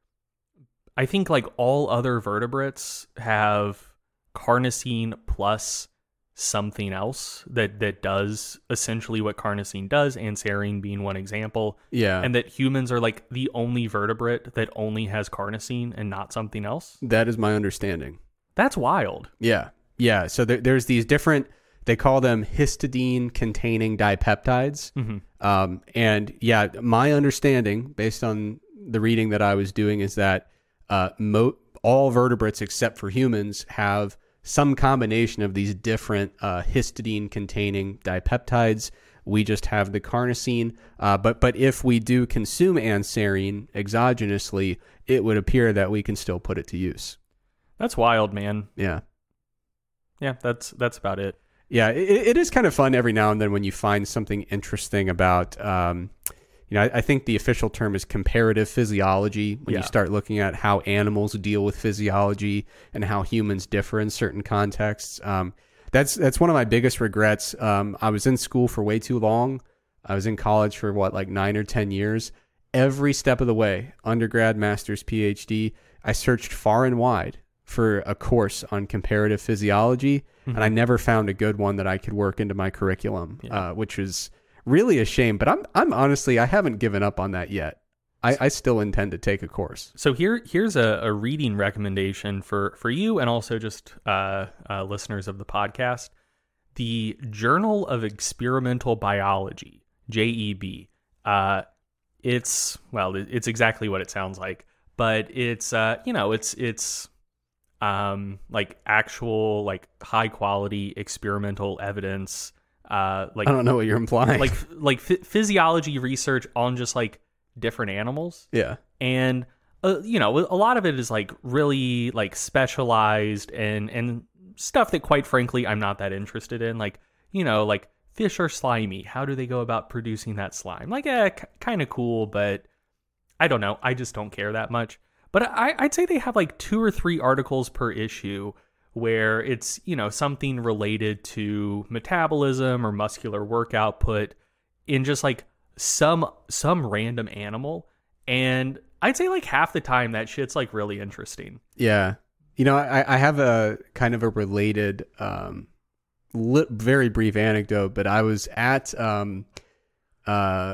I think like all other vertebrates have carnosine plus something else that, that does essentially what carnosine does, anserine being one example. Yeah. And that humans are like the only vertebrate that only has carnosine and not something else. That is my understanding. That's wild. Yeah. Yeah. So there, there's these different They call them histidine-containing dipeptides. Mm-hmm. Um, and yeah, my understanding, based on the reading that I was doing, is that uh, mo- all vertebrates except for humans have some combination of these different uh, histidine-containing dipeptides. We just have the carnosine. Uh, but but if we do consume anserine exogenously, it would appear that we can still put it to use. That's wild, man. Yeah. Yeah, that's that's about it. Yeah, it, it is kind of fun every now and then when you find something interesting about, um, you know, I, I think the official term is comparative physiology, when Yeah. you start looking at how animals deal with physiology and how humans differ in certain contexts. Um, that's that's one of my biggest regrets. Um, I was in school for way too long. I was in college for, what, like nine or ten years. Every step of the way, undergrad, master's, PhD, I searched far and wide for a course on comparative physiology, Mm-hmm. and I never found a good one that I could work into my curriculum, Yeah. uh, which is really a shame. But I'm I'm honestly, I haven't given up on that yet. I, I still intend to take a course. So here here's a, a reading recommendation for, for you and also just uh, uh, listeners of the podcast. The Journal of Experimental Biology, J E B. Uh, it's, well, it- it's exactly what it sounds like, but it's, uh, you know, it's, it's, um, like actual, like high quality experimental evidence, uh, like, I don't know what you're implying. like, like ph- physiology research on just like different animals. yeah. And, uh, you know, a lot of it is like really like specialized and, and stuff that quite frankly, I'm not that interested in. Like, you know, like fish are slimy. How do they go about producing that slime? Like, eh, c- kind of cool, but I don't know. I just don't care that much. But I, I'd say they have like two or three articles per issue where it's, you know, something related to metabolism or muscular work output in just like some some random animal. And I'd say like half the time that shit's like really interesting. Yeah. You know, I, I have a kind of a related, um, li- very brief anecdote, but I was at um, uh,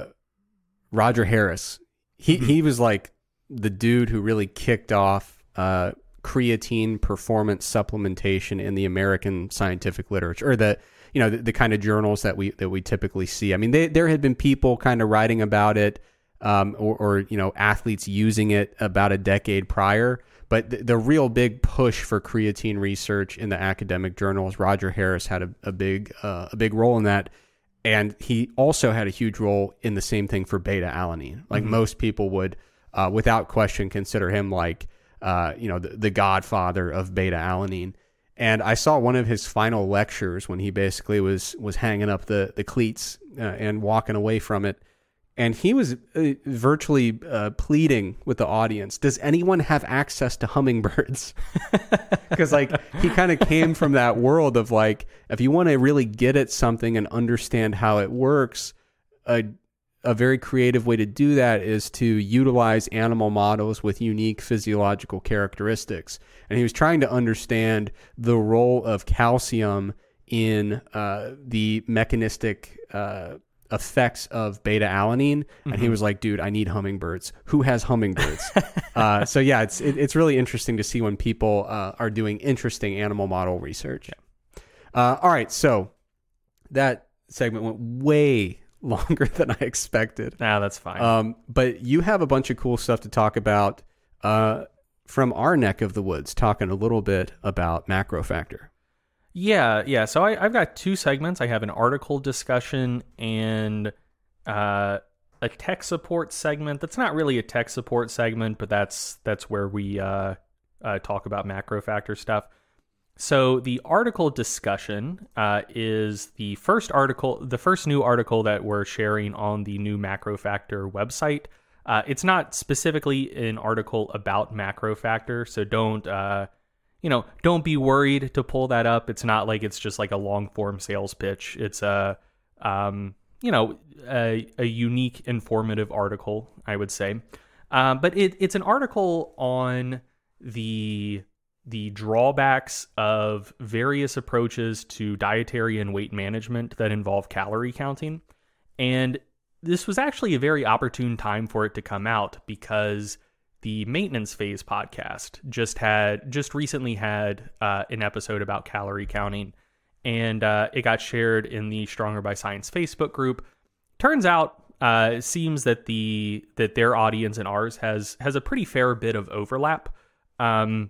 Roger Harris. He, Mhm. he was like the dude who really kicked off uh, creatine performance supplementation in the American scientific literature, or the, you know, the, the kind of journals that we that we typically see. I mean, they, there had been people kind of writing about it, um, or, or you know, athletes using it about a decade prior. But the, the real big push for creatine research in the academic journals, Roger Harris had a, a big uh, a big role in that. And he also had a huge role in the same thing for beta alanine. Like Mhm. most people would, uh, without question, consider him like, uh, you know, the, the godfather of beta alanine. And I saw one of his final lectures when he basically was was hanging up the the cleats uh, and walking away from it. And he was uh, virtually uh, pleading with the audience, does anyone have access to hummingbirds? Because like he kind of came from that world of like, if you want to really get at something and understand how it works, a, a very creative way to do that is to utilize animal models with unique physiological characteristics. And he was trying to understand the role of calcium in uh, the mechanistic uh effects of beta alanine, and Mm-hmm. he was like, dude, I need hummingbirds. Who has hummingbirds? uh, so yeah, it's it, it's really interesting to see when people uh, are doing interesting animal model research. Yeah. Uh, all right, so that segment went way longer than I expected. Nah, that's fine. Um, but you have a bunch of cool stuff to talk about uh, from our neck of the woods, talking a little bit about macrofactor. Yeah, yeah. So I, I've got two segments. I have an article discussion and uh, a tech support segment. That's not really a tech support segment, but that's that's where we uh, uh, talk about macrofactor stuff. So the article discussion uh, is the first article, the first new article that we're sharing on the new macrofactor website. Uh, it's not specifically an article about macrofactor, so don't. Uh, You know, don't be worried to pull that up. It's not like it's just like a long form sales pitch. It's a, um, you know, a, a unique, informative article, I would say. Um, but it, it's an article on the the drawbacks of various approaches to dietary and weight management that involve calorie counting. And this was actually a very opportune time for it to come out because the Maintenance Phase podcast just had just recently had uh, an episode about calorie counting, and uh, it got shared in the Stronger by Science Facebook group. Turns out, uh, it seems that the that their audience and ours has has a pretty fair bit of overlap. Um,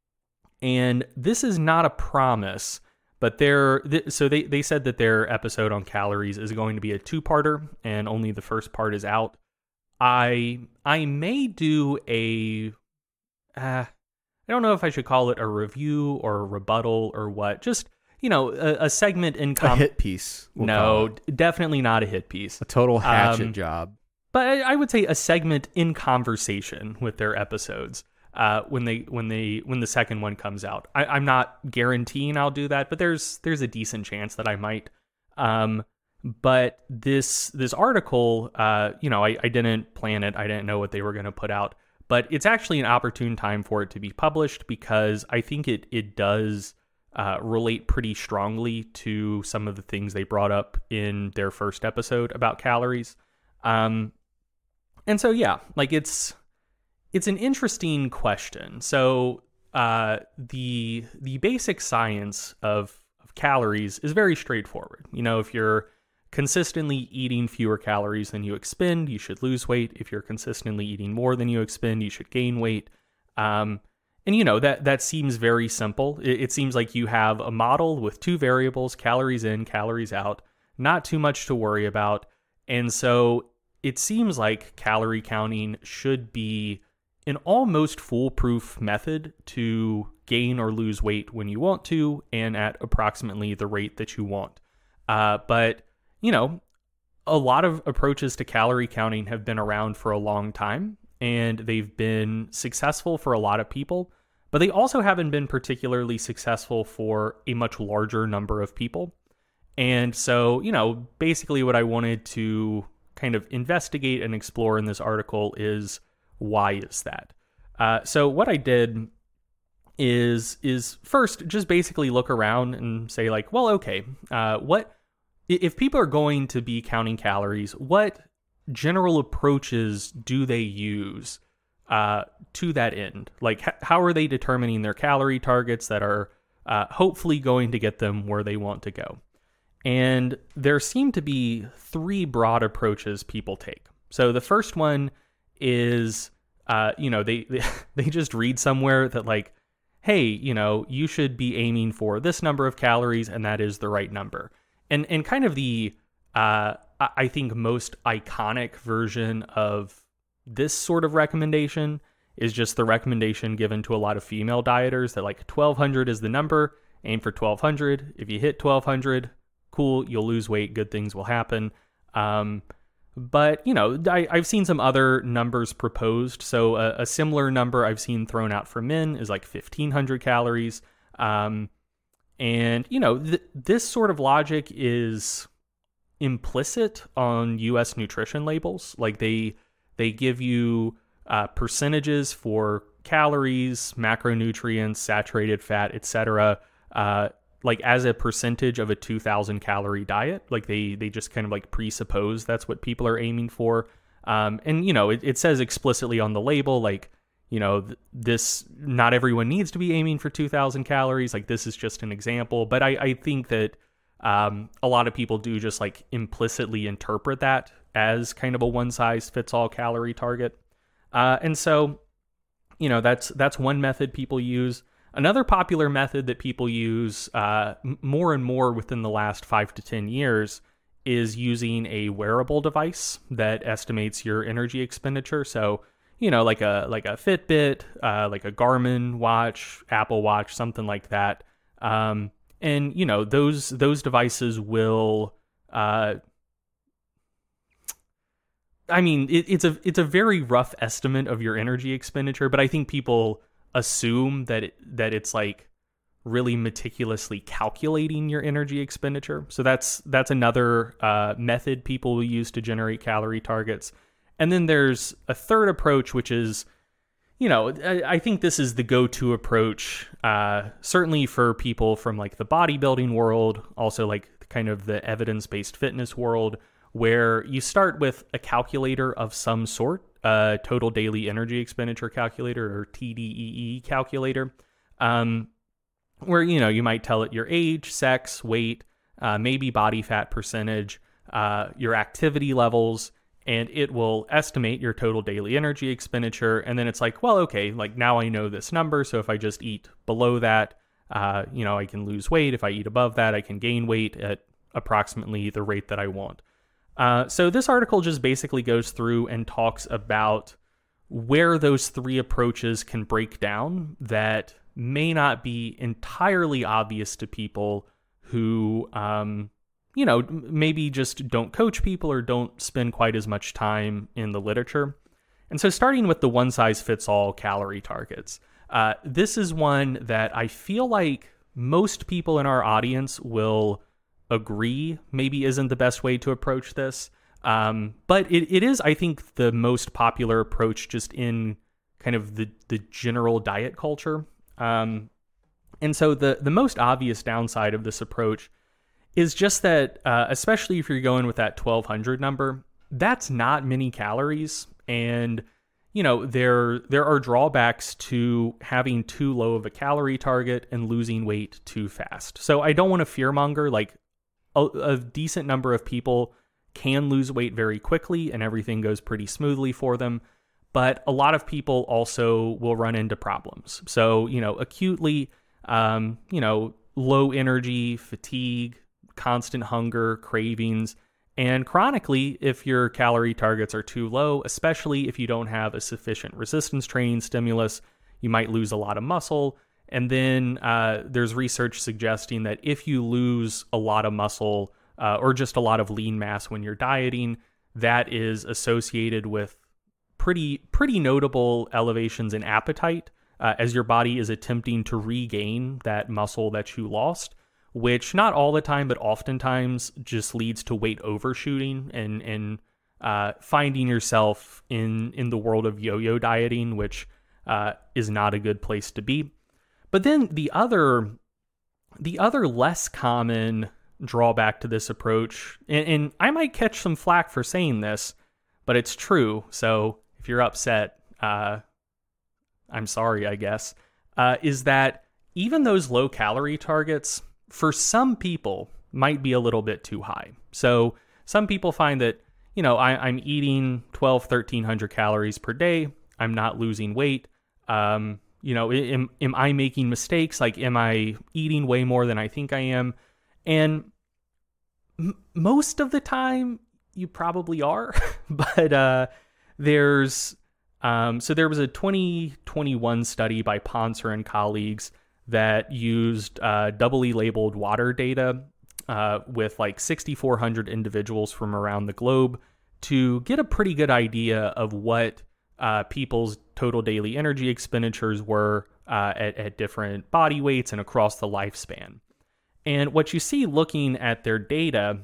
and this is not a promise, but they're th- so they they said that their episode on calories is going to be a two-parter, and only the first part is out. I I may do a uh, I don't know if I should call it a review or a rebuttal or what. Just, you know, a, a segment in com- a hit piece. We'll no, definitely not a hit piece. A total hatchet um, job. But I, I would say a segment in conversation with their episodes uh, when they when they when the second one comes out. I, I'm not guaranteeing I'll do that, but there's there's a decent chance that I might. Um, But this this article, uh, you know, I, I didn't plan it. I didn't know what they were going to put out. But it's actually an opportune time for it to be published because I think it it does uh, relate pretty strongly to some of the things they brought up in their first episode about calories. Um, and so, yeah, like it's it's an interesting question. So uh, the the basic science of, of calories is very straightforward. You know, if you're consistently eating fewer calories than you expend, you should lose weight. If you're consistently eating more than you expend, you should gain weight. Um, and, you know, that, that seems very simple. It, it seems like you have a model with two variables, calories in, calories out, not too much to worry about. And so it seems like calorie counting should be an almost foolproof method to gain or lose weight when you want to and at approximately the rate that you want. Uh, but you know, a lot of approaches to calorie counting have been around for a long time, and they've been successful for a lot of people, but they also haven't been particularly successful for a much larger number of people. And so, you know, basically what I wanted to kind of investigate and explore in this article is, why is that? Uh, so what I did is, is first just basically look around and say like, well, okay, uh, what... if people are going to be counting calories, what general approaches do they use uh, to that end? Like, h- how are they determining their calorie targets that are uh, hopefully going to get them where they want to go? And there seem to be three broad approaches people take. So the first one is, uh, you know, they, they they just read somewhere that like, hey, you know, you should be aiming for this number of calories, and that is the right number. And and kind of the, uh, I think, most iconic version of this sort of recommendation is just the recommendation given to a lot of female dieters that like twelve hundred is the number, aim for twelve hundred. If you hit twelve hundred, cool, you'll lose weight, good things will happen. Um, but, you know, I, I've seen some other numbers proposed. So a, a similar number I've seen thrown out for men is like fifteen hundred calories. Um And, you know, th- this sort of logic is implicit on U S nutrition labels. Like they they give you uh, percentages for calories, macronutrients, saturated fat, et cetera, uh, like as a percentage of a two thousand calorie diet. Like they they just kind of like presuppose that's what people are aiming for. Um, and, you know, it, it says explicitly on the label, like, you know, th- this, not everyone needs to be aiming for two thousand calories. Like this is just an example. But I, I think that um, a lot of people do just like implicitly interpret that as kind of a one size fits all calorie target. Uh, and so, you know, that's, that's one method people use. Another popular method that people use uh, m- more and more within the last five to ten years is using a wearable device that estimates your energy expenditure. So, you know, like a like a Fitbit, uh, like a Garmin watch, Apple Watch, something like that. Um, and you know, those those devices will. Uh, I mean, it, it's a it's a very rough estimate of your energy expenditure, but I think people assume that it, that it's like really meticulously calculating your energy expenditure. So that's that's another uh, method people will use to generate calorie targets. And then there's a third approach, which is, you know, I, I think this is the go-to approach, uh, certainly for people from like the bodybuilding world, also like kind of the evidence-based fitness world, where you start with a calculator of some sort, a total daily energy expenditure calculator or T D E E calculator. Um, where, you know, you might tell it your age, sex, weight, uh, maybe body fat percentage, uh, your activity levels, and it will estimate your total daily energy expenditure. And then it's like, well, okay, like now I know this number. So if I just eat below that, uh, you know, I can lose weight. If I eat above that, I can gain weight at approximately the rate that I want. Uh, so this article just basically goes through and talks about where those three approaches can break down that may not be entirely obvious to people who, um, you know, maybe just don't coach people or don't spend quite as much time in the literature. And so starting with the one-size-fits-all calorie targets, uh, this is one that I feel like most people in our audience will agree maybe isn't the best way to approach this. Um, but it, it is, I think, the most popular approach just in kind of the, the general diet culture. Um, and so the, the most obvious downside of this approach is just that, uh, especially if you're going with that twelve hundred number, that's not many calories. And, you know, there there are drawbacks to having too low of a calorie target and losing weight too fast. So I don't want to fearmonger. Like a, a decent number of people can lose weight very quickly and everything goes pretty smoothly for them. But a lot of people also will run into problems. So, you know, acutely, um, you know, low energy, fatigue, constant hunger, cravings, and chronically, if your calorie targets are too low, especially if you don't have a sufficient resistance training stimulus, you might lose a lot of muscle. And then uh, there's research suggesting that if you lose a lot of muscle uh, or just a lot of lean mass when you're dieting, that is associated with pretty pretty notable elevations in appetite uh, as your body is attempting to regain that muscle that you lost, which not all the time, but oftentimes just leads to weight overshooting and and uh, finding yourself in in the world of yo-yo dieting, which uh, is not a good place to be. But then the other the other less common drawback to this approach, and, and I might catch some flack for saying this, but it's true. So if you're upset, uh, I'm sorry, I guess, uh, is that even those low calorie targets, for some people, might be a little bit too high. So some people find that, you know, I, I'm eating twelve, thirteen hundred calories per day. I'm not losing weight. Um, you know, am, am I making mistakes? Like, am I eating way more than I think I am? And m- most of the time, you probably are. But uh, there's, um, so there was a twenty twenty-one study by Ponser and colleagues that used uh, doubly labeled water data uh, with like sixty-four hundred individuals from around the globe to get a pretty good idea of what uh, people's total daily energy expenditures were uh, at, at different body weights and across the lifespan. And what you see looking at their data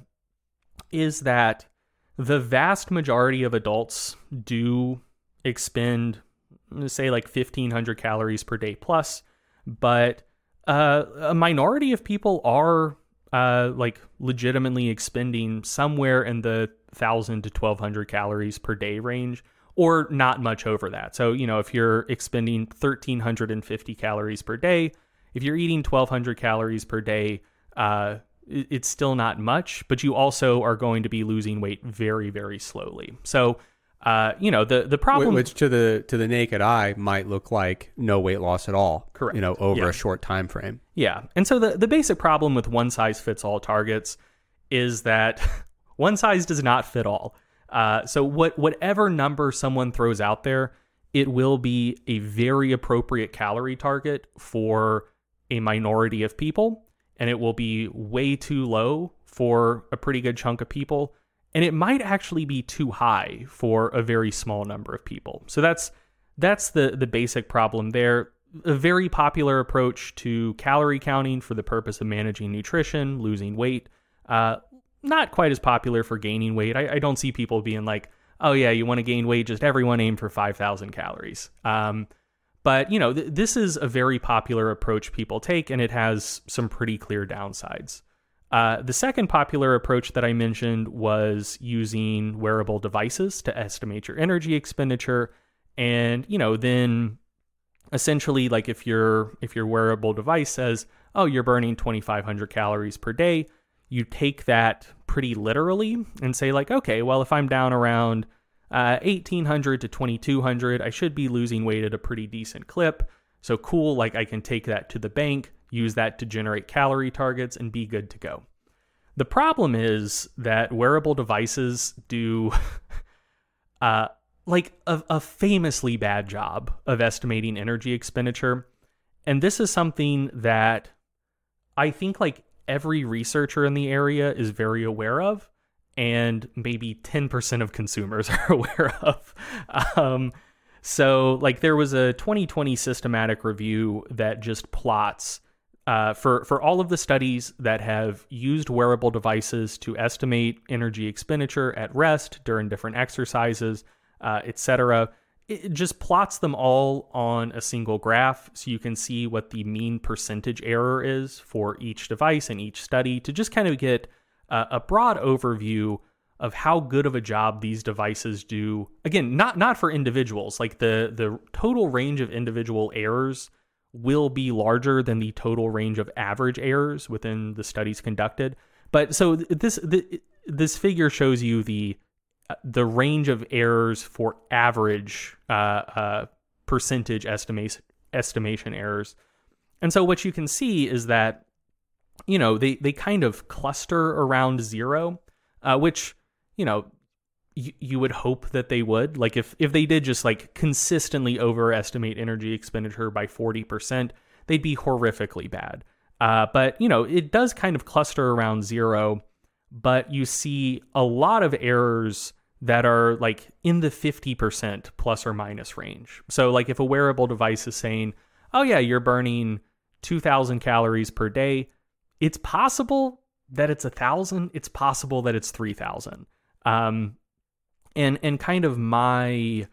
is that the vast majority of adults do expend, say, like fifteen hundred calories per day plus, but uh, a minority of people are uh, like legitimately expending somewhere in the one thousand to twelve hundred calories per day range, or not much over that. So, you know, if you're expending one thousand three hundred fifty calories per day, if you're eating twelve hundred calories per day, uh, it's still not much, but you also are going to be losing weight very, very slowly. So, uh, you know, the, the problem... Which to the to the naked eye might look like no weight loss at all. Correct. You know, over yeah. a short time frame. Yeah. And so the, the basic problem with one-size-fits-all targets is that one size does not fit all. Uh, so what whatever number someone throws out there, it will be a very appropriate calorie target for a minority of people, and it will be way too low for a pretty good chunk of people, and it might actually be too high for a very small number of people. So that's that's the the basic problem there. A very popular approach to calorie counting for the purpose of managing nutrition, losing weight. Uh, not quite as popular for gaining weight. I, I don't see people being like, oh yeah, you want to gain weight, just everyone aim for five thousand calories. Um, but, you know, th- this is a very popular approach people take, and it has some pretty clear downsides. Uh, the second popular approach that I mentioned was using wearable devices to estimate your energy expenditure. And, you know, then essentially, like if your if your wearable device says, oh, you're burning twenty-five hundred calories per day, you take that pretty literally and say like, okay, well, if I'm down around uh, eighteen hundred to twenty-two hundred, I should be losing weight at a pretty decent clip. So cool, like I can take that to the bank, use that to generate calorie targets, and be good to go. The problem is that wearable devices do uh, like a, a famously bad job of estimating energy expenditure. And this is something that I think like every researcher in the area is very aware of, and maybe ten percent of consumers are aware of. Um, so like there was a twenty twenty systematic review that just plots Uh, for, for all of the studies that have used wearable devices to estimate energy expenditure at rest during different exercises, uh, et cetera, it just plots them all on a single graph so you can see what the mean percentage error is for each device and each study to just kind of get uh, a broad overview of how good of a job these devices do. Again, not not for individuals, like the the total range of individual errors will be larger than the total range of average errors within the studies conducted. But so this this figure shows you the the range of errors for average uh, uh, percentage estimation estimation errors. And so what you can see is that, you know, they they kind of cluster around zero, uh, which, you know, You, you would hope that they would. Like if, if they did just like consistently overestimate energy expenditure by forty percent, they'd be horrifically bad. Uh, but, you know, it does kind of cluster around zero, but you see a lot of errors that are like in the fifty percent plus or minus range. So like if a wearable device is saying, oh yeah, you're burning two thousand calories per day, it's possible that it's one thousand. It's possible that it's three thousand. Um, And and kind of my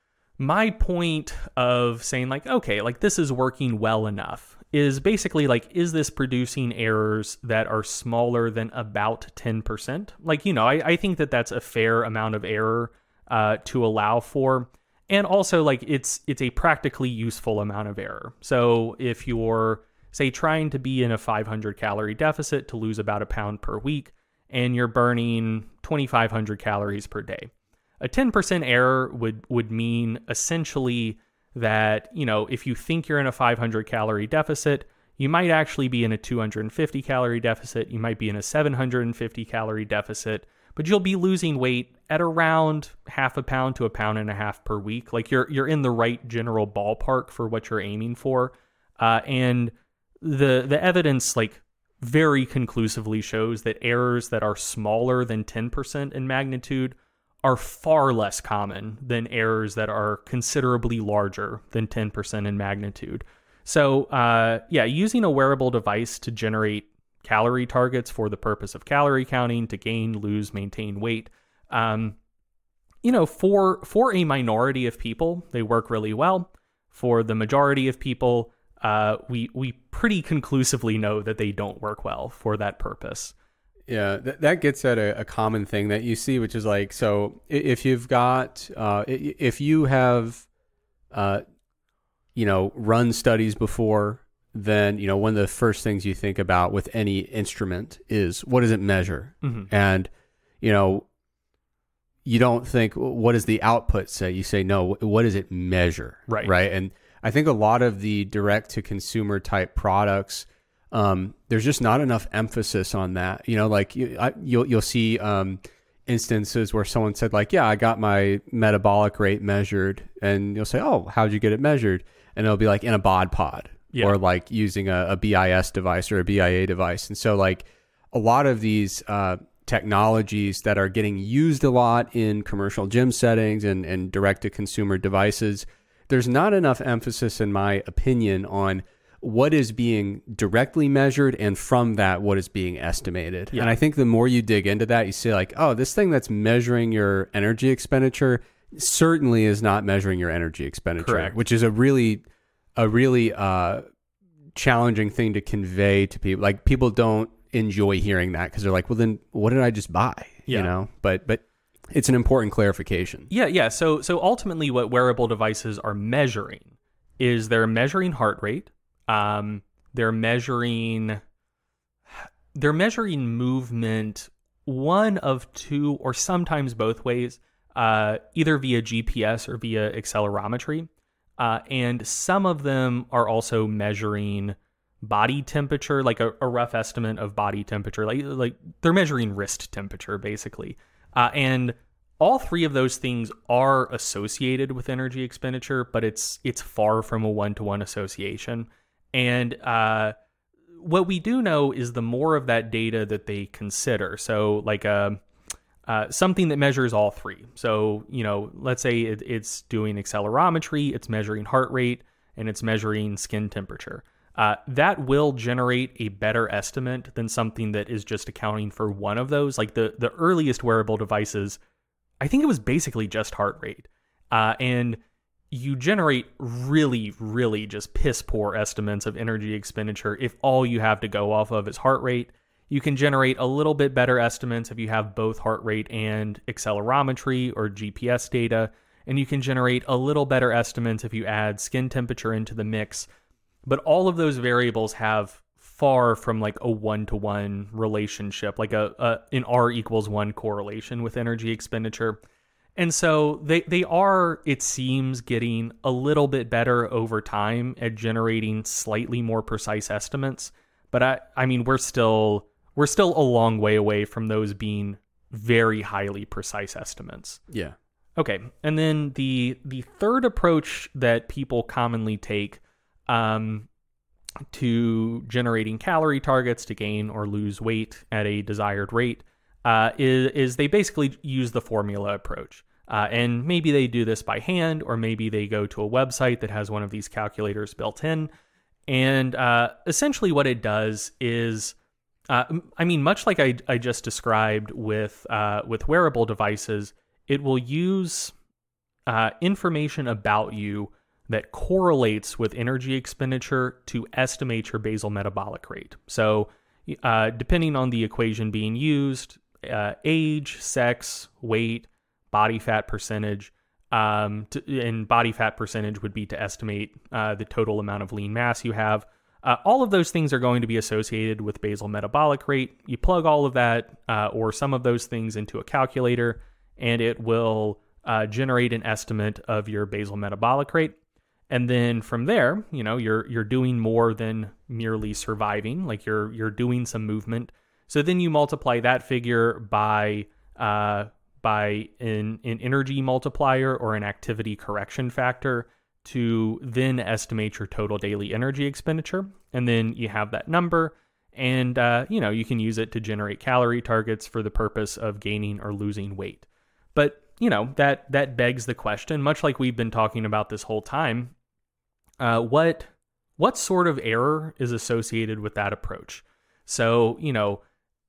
my point of saying like, okay, like this is working well enough is basically like, is this producing errors that are smaller than about ten percent? Like, you know, I, I think that that's a fair amount of error uh, to allow for. And also like it's it's a practically useful amount of error. So if you're, say, trying to be in a five hundred calorie deficit to lose about a pound per week, and you're burning twenty-five hundred calories per day, a ten percent error would, would mean essentially that, you know, if you think you're in a five hundred calorie deficit, you might actually be in a two hundred fifty calorie deficit. You might be in a seven hundred fifty calorie deficit, but you'll be losing weight at around half a pound to a pound and a half per week. Like you're, you're in the right general ballpark for what you're aiming for. Uh, and the, the evidence like very conclusively shows that errors that are smaller than ten percent in magnitude are far less common than errors that are considerably larger than ten percent in magnitude. So, uh, yeah, using a wearable device to generate calorie targets for the purpose of calorie counting to gain, lose, maintain weight, um, you know, for for a minority of people, they work really well. For the majority of people, uh, we we pretty conclusively know that they don't work well for that purpose. Yeah, th- that gets at a, a common thing that you see, which is like, so if you've got, uh, if you have, uh, you know, run studies before, then, you know, one of the first things you think about with any instrument is what does it measure? Mm-hmm. And, you know, you don't think, what does the output say? You say, no, what does it measure? Right. Right. And I think a lot of the direct to consumer type products, Um, there's just not enough emphasis on that. You know, like you, I, you'll you'll see um, instances where someone said like, yeah, I got my metabolic rate measured, and you'll say, oh, how'd you get it measured? And it'll be like in a bod pod, yeah, or like using a, a B I S device or a B I A device. And so like a lot of these uh, technologies that are getting used a lot in commercial gym settings and, and direct to consumer devices, there's not enough emphasis, in my opinion, on what is being directly measured and from that, what is being estimated. Yeah. And I think the more you dig into that, you say like, oh, this thing that's measuring your energy expenditure certainly is not measuring your energy expenditure. Correct. Which is a really, a really uh, challenging thing to convey to people. Like people don't enjoy hearing that because they're like, well, then what did I just buy? Yeah. You know, but, but it's an important clarification. Yeah. Yeah. So, so ultimately what wearable devices are measuring is they're measuring heart rate. Um, they're measuring they're measuring movement one of two or sometimes both ways, uh, either via G P S or via accelerometry. Uh, and some of them are also measuring body temperature, like a, a rough estimate of body temperature. Like, like they're measuring wrist temperature, basically. Uh, and all three of those things are associated with energy expenditure, but it's it's far from a one-to-one association. And uh, what we do know is the more of that data that they consider, so like a, uh, something that measures all three. So, you know, let's say it, it's doing accelerometry, it's measuring heart rate, and it's measuring skin temperature. Uh, that will generate a better estimate than something that is just accounting for one of those. Like the, the earliest wearable devices, I think it was basically just heart rate. Uh, and you generate really, really just piss poor estimates of energy expenditure if all you have to go off of is heart rate. You can generate a little bit better estimates if you have both heart rate and accelerometry or G P S data. And you can generate a little better estimates if you add skin temperature into the mix. But all of those variables have far from like a one-to-one relationship, like a, a an R equals one correlation with energy expenditure. And so they, they are, it seems, getting a little bit better over time at generating slightly more precise estimates. But I, I mean, we're still we're still a long way away from those being very highly precise estimates. Yeah. Okay. And then the the third approach that people commonly take um, to generating calorie targets to gain or lose weight at a desired rate uh, is, is they basically use the formula approach. Uh, and maybe they do this by hand, or maybe they go to a website that has one of these calculators built in. And uh, essentially what it does is, uh, I mean, much like I, I just described with uh, with wearable devices, it will use uh, information about you that correlates with energy expenditure to estimate your basal metabolic rate. So uh, depending on the equation being used, uh, age, sex, weight, body fat percentage, um, to, and body fat percentage would be to estimate uh, the total amount of lean mass you have. Uh, all of those things are going to be associated with basal metabolic rate. You plug all of that uh, or some of those things into a calculator, and it will uh, generate an estimate of your basal metabolic rate. And then from there, you know, you're you're doing more than merely surviving, like you're you're doing some movement. So then you multiply that figure by uh, by an, an energy multiplier or an activity correction factor to then estimate your total daily energy expenditure. And then you have that number, and uh, you know, you can use it to generate calorie targets for the purpose of gaining or losing weight. But you know, that that begs the question, much like we've been talking about this whole time. Uh, what what sort of error is associated with that approach? So, you know,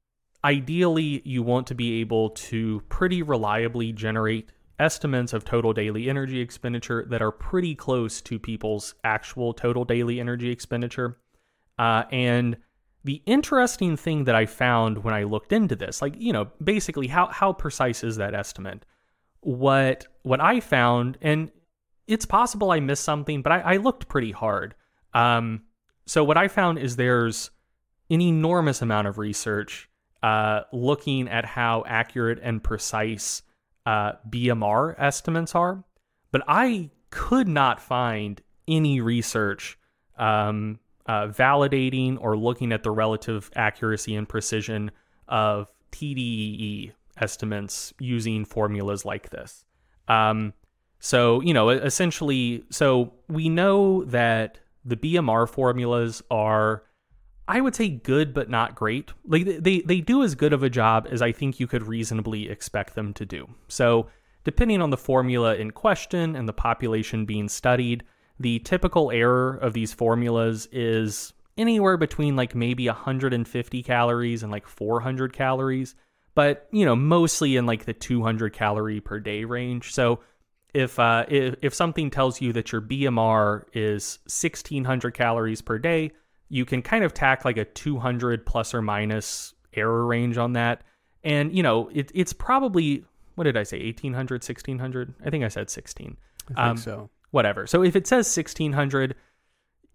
ideally, you want to be able to pretty reliably generate estimates of total daily energy expenditure that are pretty close to people's actual total daily energy expenditure. Uh, and the interesting thing that I found when I looked into this, like, you know, basically how how precise is that estimate? What what I found, and it's possible I missed something, but I, I looked pretty hard. Um, so what I found is there's an enormous amount of research uh, looking at how accurate and precise uh, B M R estimates are, but I could not find any research um, uh, validating or looking at the relative accuracy and precision of T D E E estimates using formulas like this. Um, So, you know, essentially, so we know that the B M R formulas are, I would say, good but not great. Like they, they do as good of a job as I think you could reasonably expect them to do. So depending on the formula in question and the population being studied, the typical error of these formulas is anywhere between like maybe one hundred fifty calories and like four hundred calories, but, you know, mostly in like the two hundred calorie per day range. So If, uh, if if something tells you that your B M R is sixteen hundred calories per day, you can kind of tack like a two hundred plus or minus error range on that. And, you know, it, it's probably, what did I say, eighteen hundred, sixteen hundred? I think I said sixteen. I think um, so. Whatever. So if it says sixteen hundred,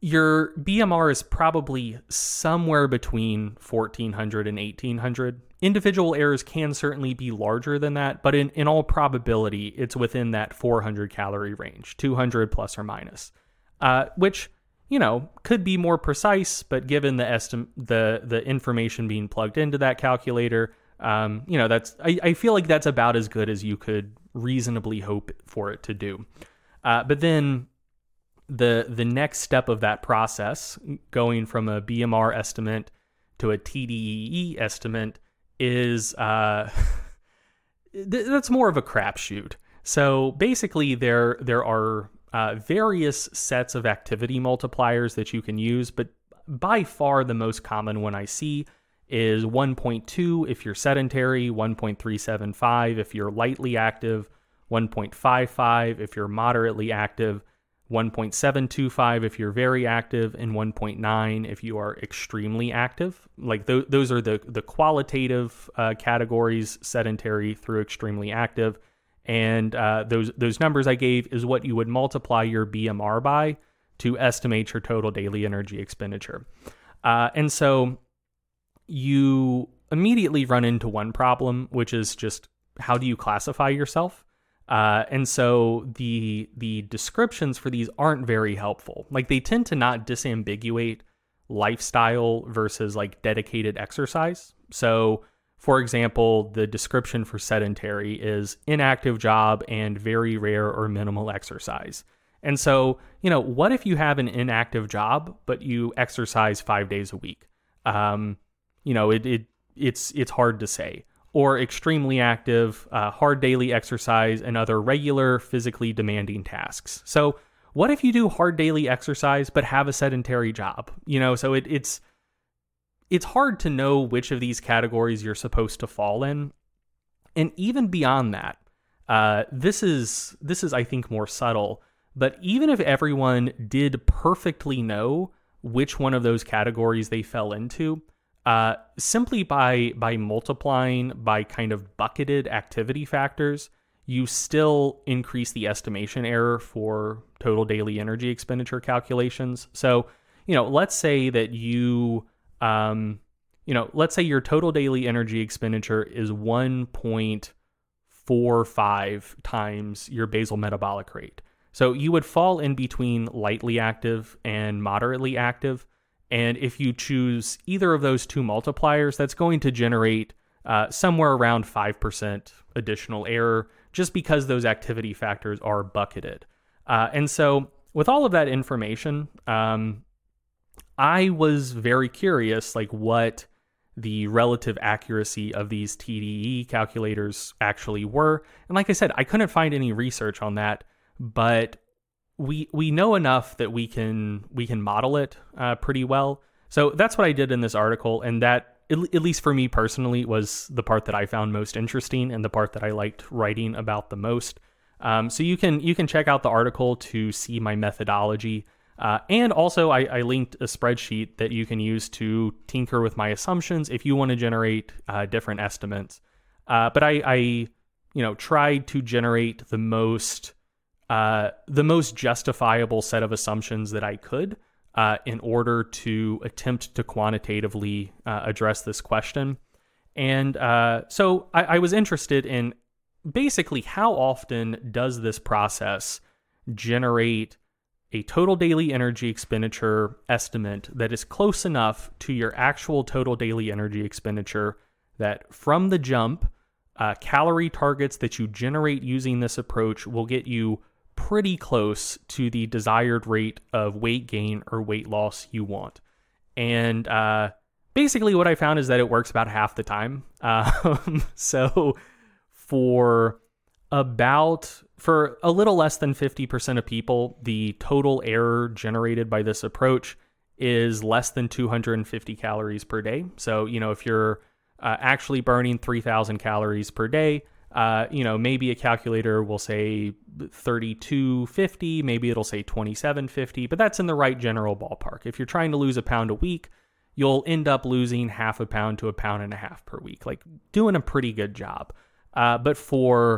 your B M R is probably somewhere between fourteen hundred and eighteen hundred. Individual errors can certainly be larger than that, but in, in all probability, it's within that four hundred calorie range, two hundred plus or minus, uh, which, you know, could be more precise, but given the estim- the the information being plugged into that calculator, um, you know, that's I, I feel like that's about as good as you could reasonably hope for it to do. Uh, but then the the next step of that process, going from a B M R estimate to a T D E E estimate, is uh, th- that's more of a crapshoot. So basically, there there are uh, various sets of activity multipliers that you can use, but by far the most common one I see is one point two if you're sedentary, one point three seven five if you're lightly active, one point five five if you're moderately active, one point seven two five if you're very active, and one point nine if you are extremely active. Like th- those are the the qualitative uh, categories, sedentary through extremely active. And uh, those those numbers I gave is what you would multiply your B M R by to estimate your total daily energy expenditure. Uh, and so you immediately run into one problem, which is just how do you classify yourself? Uh, and so the the descriptions for these aren't very helpful. Like they tend to not disambiguate lifestyle versus like dedicated exercise. So, for example, the description for sedentary is inactive job and very rare or minimal exercise. And so, you know, what if you have an inactive job, but you exercise five days a week? Um, you know, it, it it's it's hard to say. Or extremely active, uh, hard daily exercise, and other regular physically demanding tasks. So what if you do hard daily exercise but have a sedentary job? You know, so it, it's it's hard to know which of these categories you're supposed to fall in. And even beyond that, uh, this is this is I think more subtle. But even if everyone did perfectly know which one of those categories they fell into, Uh, simply by by multiplying by kind of bucketed activity factors, you still increase the estimation error for total daily energy expenditure calculations. So, you know, let's say that you, um, you know, let's say your total daily energy expenditure is one point four five times your basal metabolic rate. So you would fall in between lightly active and moderately active. And if you choose either of those two multipliers, that's going to generate uh, somewhere around five percent additional error just because those activity factors are bucketed. Uh, and so with all of that information, um, I was very curious, like what the relative accuracy of these T D E calculators actually were. And like I said, I couldn't find any research on that, but we we know enough that we can we can model it uh, pretty well. So that's what I did in this article, and that, at, at least for me personally, was the part that I found most interesting and the part that I liked writing about the most. Um, so you can you can check out the article to see my methodology, uh, and also I, I linked a spreadsheet that you can use to tinker with my assumptions if you want to generate uh, different estimates. Uh, but I, I you know tried to generate the most Uh, the most justifiable set of assumptions that I could uh, in order to attempt to quantitatively uh, address this question. And uh, so I, I was interested in basically how often does this process generate a total daily energy expenditure estimate that is close enough to your actual total daily energy expenditure that from the jump, uh, calorie targets that you generate using this approach will get you pretty close to the desired rate of weight gain or weight loss you want. And uh, basically what I found is that it works about half the time. Um, so for about, for a little less than fifty percent of people, the total error generated by this approach is less than two hundred fifty calories per day. So, you know, if you're uh, actually burning three thousand calories per day, Uh, you know, maybe a calculator will say thirty-two fifty, maybe it'll say twenty-seven fifty, but that's in the right general ballpark. If you're trying to lose a pound a week, you'll end up losing half a pound to a pound and a half per week, like doing a pretty good job. Uh, but for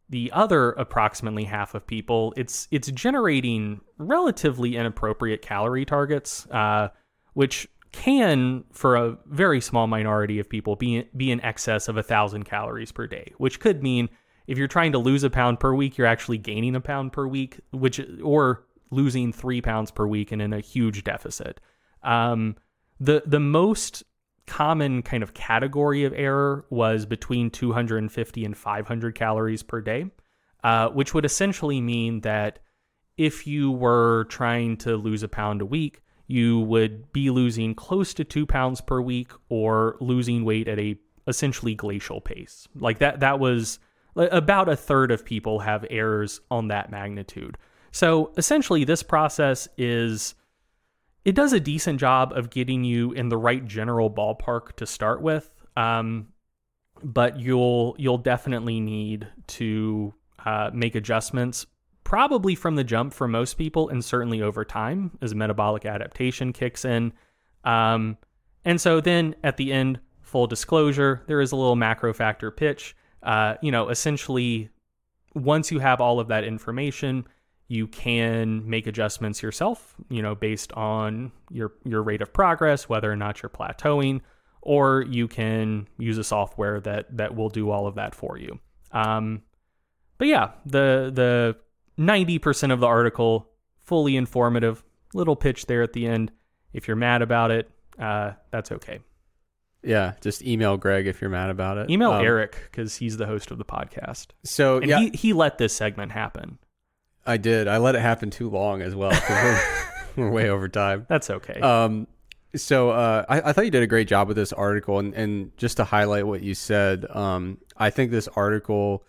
the other approximately half of people, it's it's generating relatively inappropriate calorie targets, uh, which can, for a very small minority of people, be, be in excess of one thousand calories per day, which could mean if you're trying to lose a pound per week, you're actually gaining a pound per week, which or losing three pounds per week and in a huge deficit. Um, the the most common kind of category of error was between two hundred fifty and five hundred calories per day, uh, which would essentially mean that if you were trying to lose a pound a week, you would be losing close to two pounds per week or losing weight at a essentially glacial pace. Like that, that was about a third of people have errors on that magnitude. So essentially this process is, it does a decent job of getting you in the right general ballpark to start with. Um, but you'll, you'll definitely need to uh, make adjustments probably from the jump for most people, and certainly over time as metabolic adaptation kicks in. Um, and so then at the end, full disclosure, there is a little macro factor pitch. Uh, you know, essentially, once you have all of that information, you can make adjustments yourself, you know, based on your your rate of progress, whether or not you're plateauing, or you can use a software that that will do all of that for you. Um, but yeah, the the ninety percent of the article, fully informative, little pitch there at the end. If you're mad about it, uh, that's okay. Yeah, just email Greg if you're mad about it. Email um, Eric, because he's the host of the podcast. So and yeah, he, he let this segment happen. I did. I let it happen too long as well. We're, we're way over time. That's okay. Um, so uh, I, I thought you did a great job with this article, and, and just to highlight what you said, um, I think this article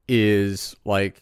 is like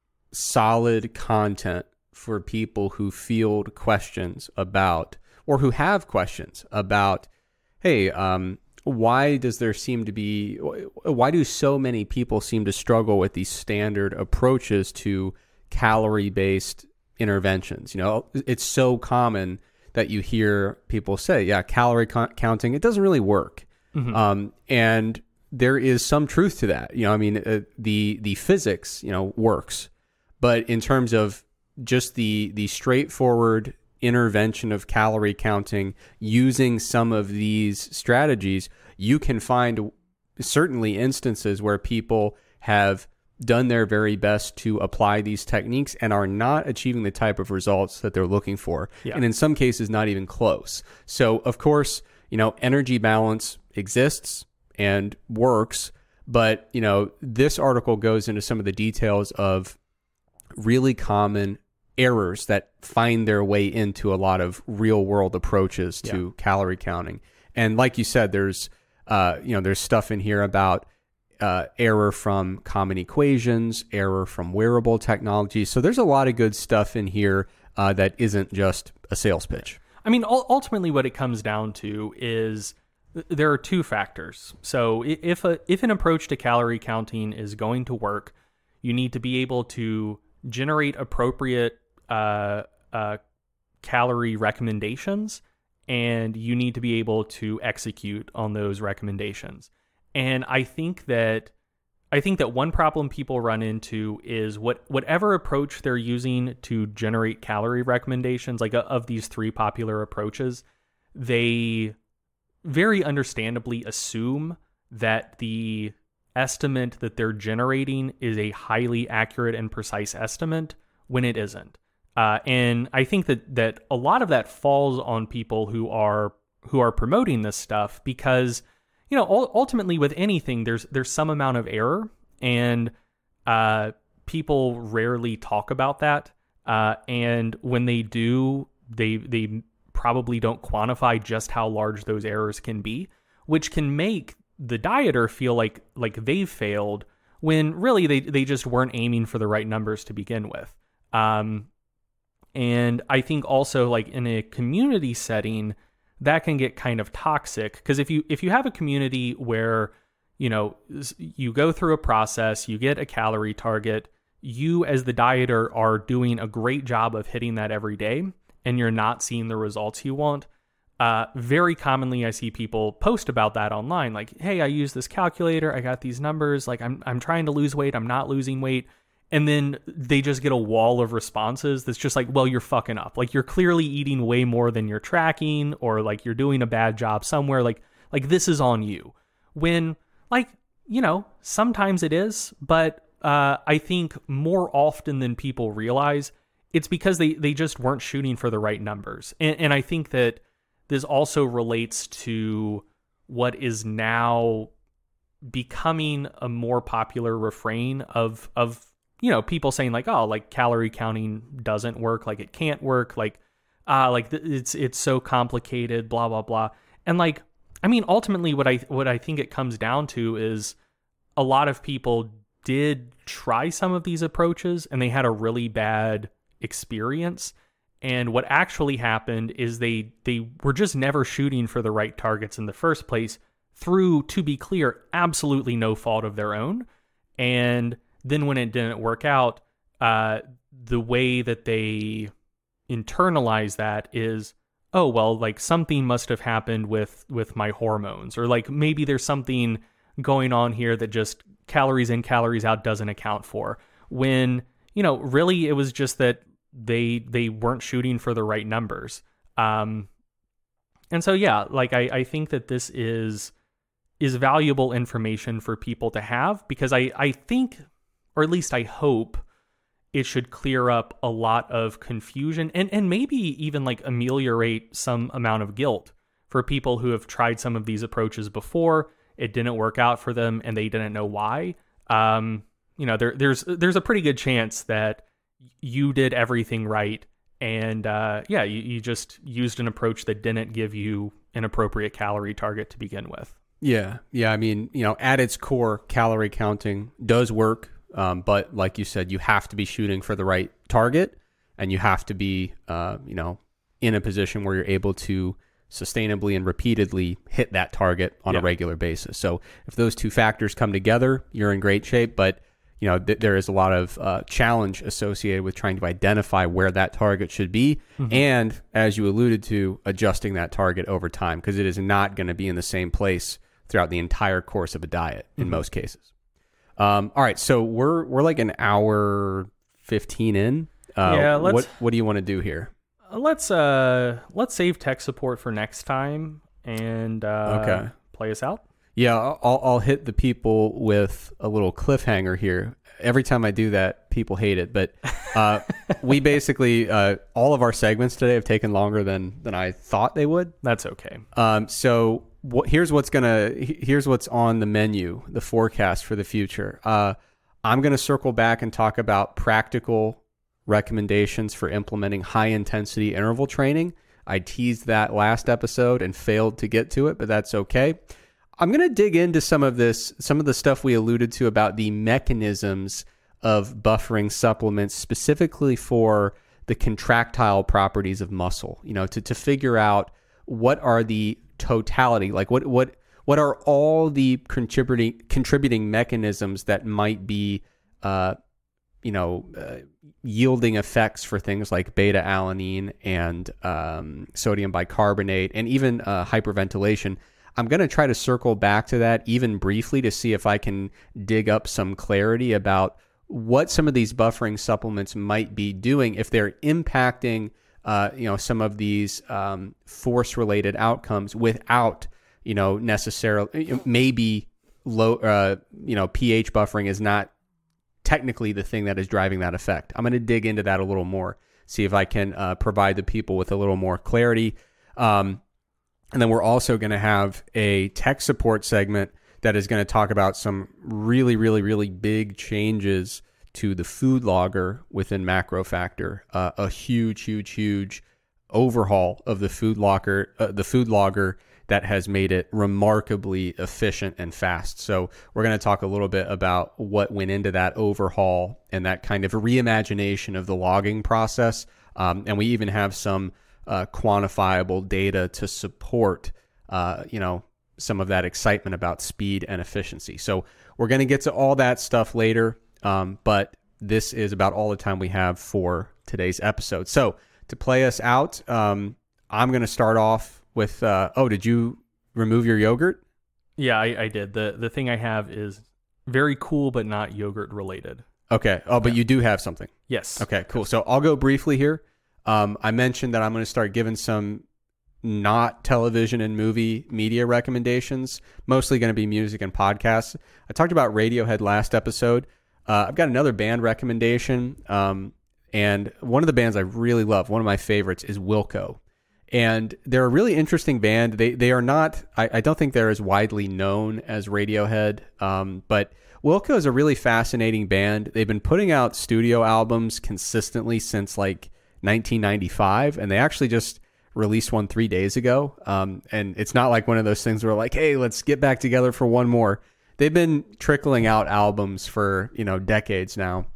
solid content for people who field questions about, or who have questions about, hey, um, why does there seem to be, why do so many people seem to struggle with these standard approaches to calorie-based interventions? You know, it's so common that you hear people say, yeah, calorie co- counting, it doesn't really work. Mm-hmm. Um, and there is some truth to that. You know, I mean, uh, the the physics, you know, works. But in terms of just the the straightforward intervention of calorie counting using some of these strategies, you can find certainly instances where people have done their very best to apply these techniques and are not achieving the type of results that they're looking for. Yeah. And in some cases, not even close. So, of course, you know, energy balance exists and works, but, you know, this article goes into some of the details of really common errors that find their way into a lot of real world approaches to yeah. calorie counting. And like you said, there's, uh, you know, there's stuff in here about uh, error from common equations, error from wearable technology. So there's a lot of good stuff in here uh, that isn't just a sales pitch. I mean, ultimately what it comes down to is there are two factors. So if a, if an approach to calorie counting is going to work, you need to be able to generate appropriate uh, uh, calorie recommendations, and you need to be able to execute on those recommendations. And I think that I think that one problem people run into is what whatever approach they're using to generate calorie recommendations, like a, of these three popular approaches, they very understandably assume that the estimate that they're generating is a highly accurate and precise estimate when it isn't. Uh, and I think that that a lot of that falls on people who are who are promoting this stuff because, you know, ultimately with anything, there's there's some amount of error, and uh, people rarely talk about that. Uh, and when they do, they they probably don't quantify just how large those errors can be, which can make the dieter feel like like they've failed when really they they just weren't aiming for the right numbers to begin with. Um, and I think also, like, in a community setting, that can get kind of toxic, because if you if you have a community where, you know, you go through a process, you get a calorie target, you as the dieter are doing a great job of hitting that every day, and you're not seeing the results you want, uh, very commonly I see people post about that online. Like, hey, I use this calculator. I got these numbers. Like, I'm I'm trying to lose weight. I'm not losing weight. And then they just get a wall of responses that's just like, well, you're fucking up. Like, you're clearly eating way more than you're tracking, or like you're doing a bad job somewhere. Like, like this is on you. When, like, you know, sometimes it is, but uh, I think more often than people realize, it's because they, they just weren't shooting for the right numbers. And, and I think that this also relates to what is now becoming a more popular refrain of, of, you know, people saying like, oh, like calorie counting doesn't work. Like it can't work. Like, uh, like it's, it's so complicated, blah, blah, blah. And like, I mean, ultimately what I, what I think it comes down to is a lot of people did try some of these approaches and they had a really bad experience. And what actually happened is they they were just never shooting for the right targets in the first place through, to be clear, absolutely no fault of their own. And then when it didn't work out, uh, the way that they internalize that is, oh, well, like something must have happened with, with my hormones, or like maybe there's something going on here that just calories in, calories out doesn't account for. When, you know, really it was just that they they weren't shooting for the right numbers. Um, and so, yeah, like I, I think that this is is valuable information for people to have, because I, I think, or at least I hope, it should clear up a lot of confusion and, and maybe even like ameliorate some amount of guilt for people who have tried some of these approaches before. It didn't work out for them and they didn't know why. Um, you know, there, there's there's a pretty good chance that you did everything right. And uh, yeah, you, you just used an approach that didn't give you an appropriate calorie target to begin with. Yeah. Yeah. I mean, you know, at its core, calorie counting does work. Um, but like you said, you have to be shooting for the right target, and you have to be, uh, you know, in a position where you're able to sustainably and repeatedly hit that target on yeah. a regular basis. So if those two factors come together, you're in great shape. But, you know, th- there is a lot of uh, challenge associated with trying to identify where that target should be. Mm-hmm. And as you alluded to, adjusting that target over time, because it is not going to be in the same place throughout the entire course of a diet in mm-hmm. most cases. Um, all right, so we're we're like an hour fifteen in. Uh, yeah, let's, what what do you want to do here? Let's uh let's save tech support for next time and uh, okay. play us out. Yeah, I'll I'll hit the people with a little cliffhanger here. Every time I do that, people hate it, but uh, we basically uh, all of our segments today have taken longer than than I thought they would. That's okay. Um, so. What, here's what's gonna here's what's on the menu, the forecast for the future. Uh, I'm gonna circle back and talk about practical recommendations for implementing high intensity interval training. I teased that last episode and failed to get to it, but that's okay. I'm gonna dig into some of this, some of the stuff we alluded to about the mechanisms of buffering supplements, specifically for the contractile properties of muscle. You know, to to figure out what are the totality, like what what what are all the contributing contributing mechanisms that might be uh you know uh, yielding effects for things like beta alanine and um sodium bicarbonate and even uh, hyperventilation. I'm going to try to circle back to that even briefly to see if I can dig up some clarity about what some of these buffering supplements might be doing, if they're impacting Uh, you know, some of these um, force-related outcomes without, you know, necessarily, maybe low, uh, you know, pH buffering is not technically the thing that is driving that effect. I'm going to dig into that a little more, see if I can uh, provide the people with a little more clarity. Um, and then we're also going to have a tech support segment that is going to talk about some really, really, really big changes to the food logger within MacroFactor, uh, a huge, huge, huge overhaul of the food logger, uh, the food logger that has made it remarkably efficient and fast. So we're going to talk a little bit about what went into that overhaul and that kind of reimagination of the logging process. Um, and we even have some uh, quantifiable data to support, uh, you know, some of that excitement about speed and efficiency. So we're going to get to all that stuff later. Um, but this is about all the time we have for today's episode. So to play us out, um, I'm going to start off with, uh, oh, did you remove your yogurt? Yeah, I, I did. The the thing I have is very cool, but not yogurt related. Okay. Oh, but yeah. you do have something. Yes. Okay, cool. So I'll go briefly here. Um, I mentioned that I'm going to start giving some not television and movie media recommendations, mostly going to be music and podcasts. I talked about Radiohead last episode. Uh, I've got another band recommendation. Um, and one of the bands I really love, one of my favorites, is Wilco. And they're a really interesting band. They they are not, I, I don't think they're as widely known as Radiohead, um, but Wilco is a really fascinating band. They've been putting out studio albums consistently since like nineteen ninety-five, and they actually just released one three days ago. Um, and it's not like one of those things where like, hey, let's get back together for one more. They've been trickling out albums for, you know, decades now.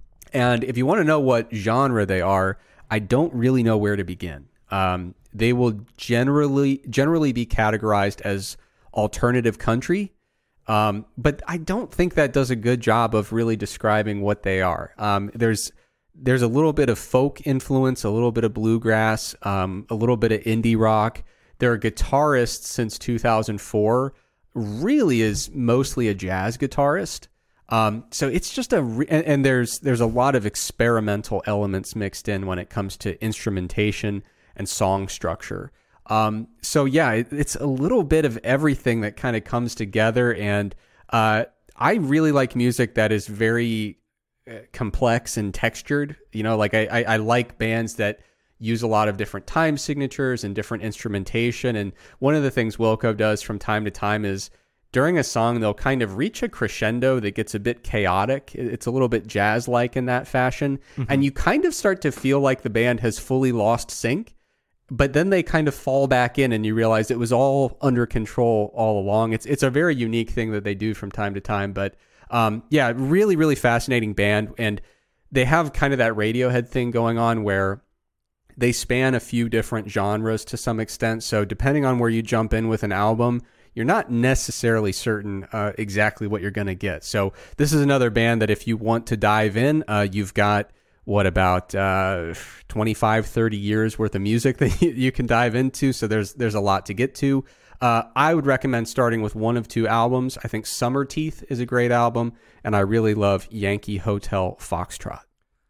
And if you want to know what genre they are, I don't really know where to begin. Um, they will generally generally be categorized as alternative country. Um, but I don't think that does a good job of really describing what they are. Um, there's there's a little bit of folk influence, a little bit of bluegrass, um, a little bit of indie rock. Their guitarist since two thousand four really is mostly a jazz guitarist. Um, so it's just a re- and, and there's there's a lot of experimental elements mixed in when it comes to instrumentation and song structure. Um, so yeah, it, it's a little bit of everything that kind of comes together. And, uh, I really like music that is very uh, complex and textured, you know, like I, I, I like bands that use a lot of different time signatures and different instrumentation. And one of the things Wilco does from time to time is during a song, they'll kind of reach a crescendo that gets a bit chaotic. It's a little bit jazz-like in that fashion. Mm-hmm. And you kind of start to feel like the band has fully lost sync. But then they kind of fall back in and you realize it was all under control all along. It's it's a very unique thing that they do from time to time. But um, yeah, really, really fascinating band. And they have kind of that Radiohead thing going on where they span a few different genres to some extent. So depending on where you jump in with an album, you're not necessarily certain uh, exactly what you're going to get. So this is another band that if you want to dive in, uh, you've got... what about uh, twenty-five, thirty years worth of music that you can dive into. So there's there's a lot to get to. Uh, I would recommend starting with one of two albums. I think Summer Teeth is a great album, and I really love Yankee Hotel Foxtrot.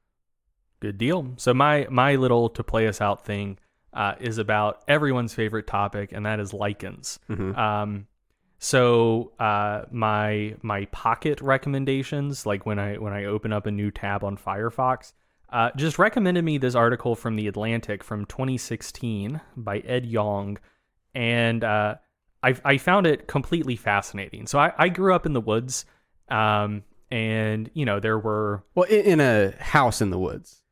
Good deal. So my my little to play us out thing uh, is about everyone's favorite topic, and that is lichens. Mm-hmm. Um, so uh, my my pocket recommendations, like when I when I open up a new tab on Firefox, uh, just recommended me this article from The Atlantic from twenty sixteen by Ed Yong, and uh, I I found it completely fascinating. So I, I grew up in the woods, um, and you know there were well in, in a house in the woods.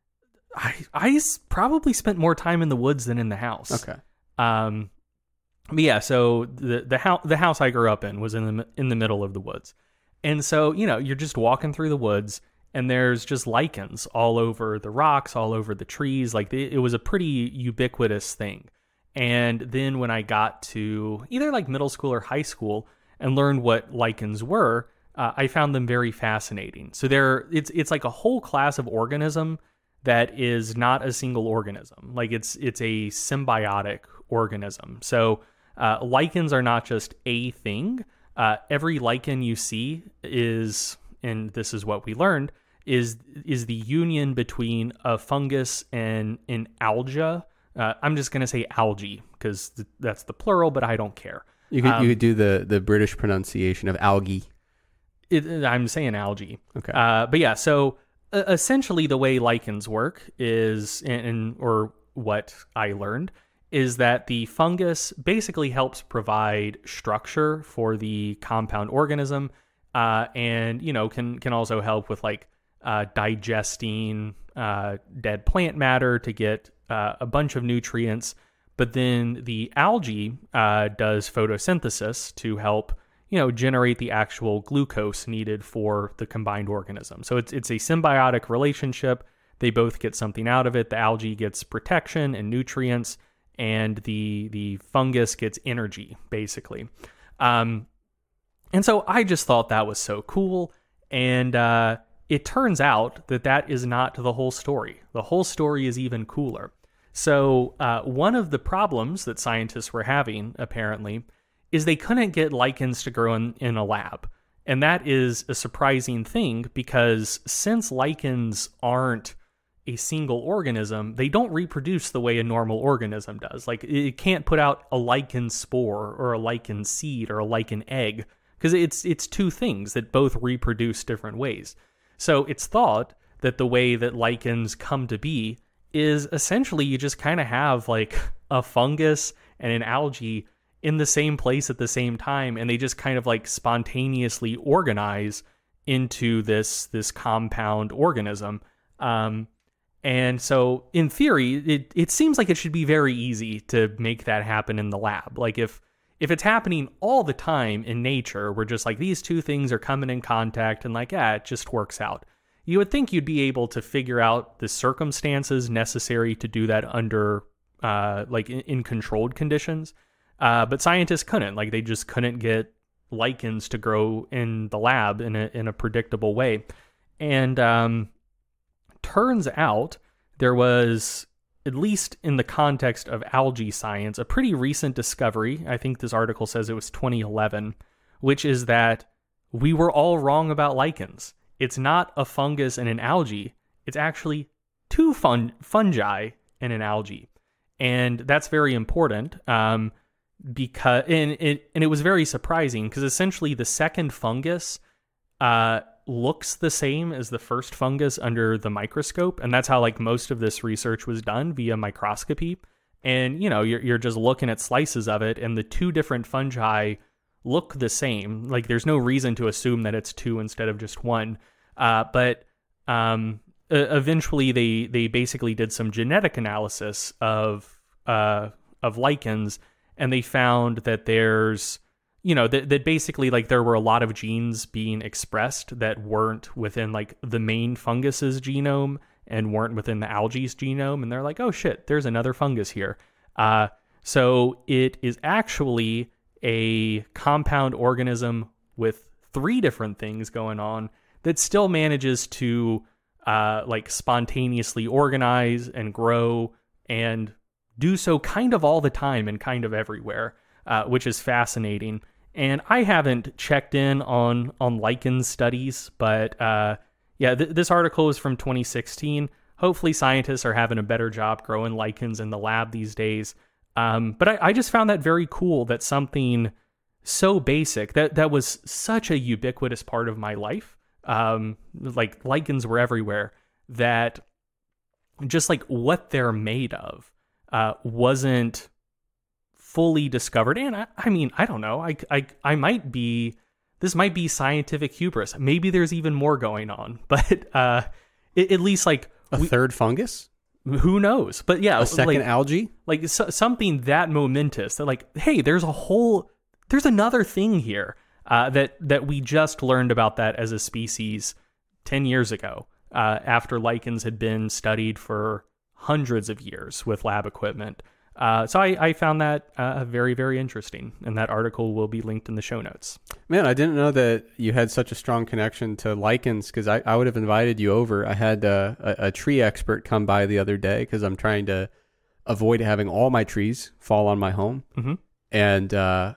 I I probably spent more time in the woods than in the house. Okay. Um. But yeah, so the the house the house I grew up in was in the in the middle of the woods, and so you know you're just walking through the woods, and there's just lichens all over the rocks, all over the trees. Like it was a pretty ubiquitous thing. And then when I got to either like middle school or high school and learned what lichens were, uh, I found them very fascinating. So they're it's it's like a whole class of organism that is not a single organism. Like it's it's a symbiotic organism. So Uh, lichens are not just a thing. Uh, every lichen you see is, and this is what we learned, is is the union between a fungus and an alga. Uh, I'm just going to say algae because th- that's the plural, but I don't care. You could um, you could do the, the British pronunciation of algae. It, I'm saying algae. Okay. Uh, but yeah, so uh, essentially the way lichens work is, and, and or what I learned, is that the fungus basically helps provide structure for the compound organism, uh, and you know can can also help with like uh, digesting uh, dead plant matter to get uh, a bunch of nutrients. But then the algae uh, does photosynthesis to help you know generate the actual glucose needed for the combined organism. So it's it's a symbiotic relationship. They both get something out of it. The algae gets protection and nutrients, and the the fungus gets energy, basically. Um, and so I just thought that was so cool. And uh, it turns out that that is not the whole story. The whole story is even cooler. So uh, one of the problems that scientists were having, apparently, is they couldn't get lichens to grow in, in a lab. And that is a surprising thing because since lichens aren't a single organism, they don't reproduce the way a normal organism does. Like, it can't put out a lichen spore or a lichen seed or a lichen egg because it's it's two things that both reproduce different ways. So it's thought that the way that lichens come to be is essentially you just kind of have like a fungus and an algae in the same place at the same time, and they just kind of like spontaneously organize into this this compound organism. Um, and so in theory, it, it seems like it should be very easy to make that happen in the lab. Like if if it's happening all the time in nature, where just like these two things are coming in contact and like, yeah, it just works out. You would think you'd be able to figure out the circumstances necessary to do that under uh, like in, in controlled conditions. Uh, but scientists couldn't, like they just couldn't get lichens to grow in the lab in a, in a predictable way. And um, turns out there was, at least in the context of algae science, a pretty recent discovery. I think this article says it was twenty eleven, which is that we were all wrong about lichens. It's not a fungus and an algae. It's actually two fun- fungi and an algae. And that's very important. Um, Because and it and it was very surprising because essentially the second fungus uh, looks the same as the first fungus under the microscope, and that's how like most of this research was done via microscopy. And you know you're you're just looking at slices of it, and the two different fungi look the same. Like there's no reason to assume that it's two instead of just one. Uh, but um, eventually they they basically did some genetic analysis of uh, of lichens. And they found that there's, you know, that, that basically like there were a lot of genes being expressed that weren't within like the main fungus's genome and weren't within the algae's genome. And they're like, oh shit, there's another fungus here. Uh, so it is actually a compound organism with three different things going on that still manages to uh, like spontaneously organize and grow and do so kind of all the time and kind of everywhere, uh, which is fascinating. And I haven't checked in on on lichen studies, but uh, yeah, th- this article is from twenty sixteen. Hopefully scientists are having a better job growing lichens in the lab these days. Um, but I, I just found that very cool that something so basic, that, that was such a ubiquitous part of my life, um, like lichens were everywhere, that just like what they're made of Uh, wasn't fully discovered. And I, I mean, I don't know. I, I, I might be, this might be scientific hubris. Maybe there's even more going on, but uh, it, at least like a we, third fungus. Who knows? But yeah, a second like, algae, like so, something that momentous that like, hey, there's a whole, there's another thing here uh, that that we just learned about that as a species ten years ago uh, after lichens had been studied for hundreds of years with lab equipment. Uh, so I, I found that uh, very, very interesting. And that article will be linked in the show notes. Man, I didn't know that you had such a strong connection to lichens because I, I would have invited you over. I had uh, a, a tree expert come by the other day because I'm trying to avoid having all my trees fall on my home. Mm-hmm. And uh,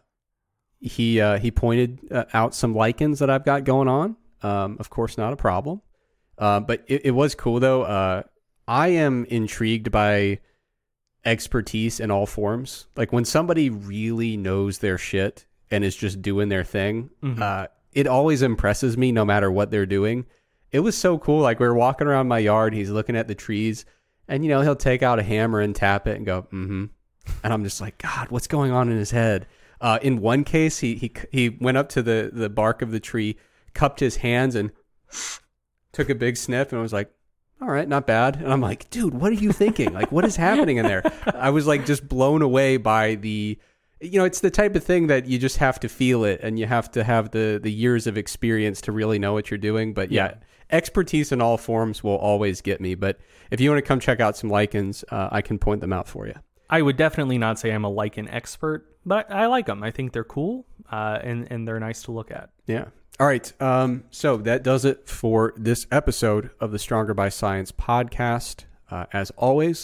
he uh, he pointed uh, out some lichens that I've got going on. Um, of course, not a problem. Uh, but it, it was cool, though. Uh, I am intrigued by expertise in all forms. Like when somebody really knows their shit and is just doing their thing, mm-hmm. uh, it always impresses me no matter what they're doing. It was so cool. Like we were walking around my yard, he's looking at the trees and, you know, he'll take out a hammer and tap it and go, mm-hmm. And I'm just like, God, what's going on in his head? Uh, in one case, he, he, he went up to the, the bark of the tree, cupped his hands and took a big sniff and was like, all right, not bad. And I'm like, dude, what are you thinking? Like, what is happening in there? I was like just blown away by the, you know, it's the type of thing that you just have to feel it and you have to have the the years of experience to really know what you're doing. But yeah, yeah. Expertise in all forms will always get me. But if you want to come check out some lichens, uh, I can point them out for you. I would definitely not say I'm a lichen expert, but I like them. I think they're cool uh, and, and they're nice to look at. Yeah. All right. Um, so that does it for this episode of the Stronger by Science podcast. Uh, as always,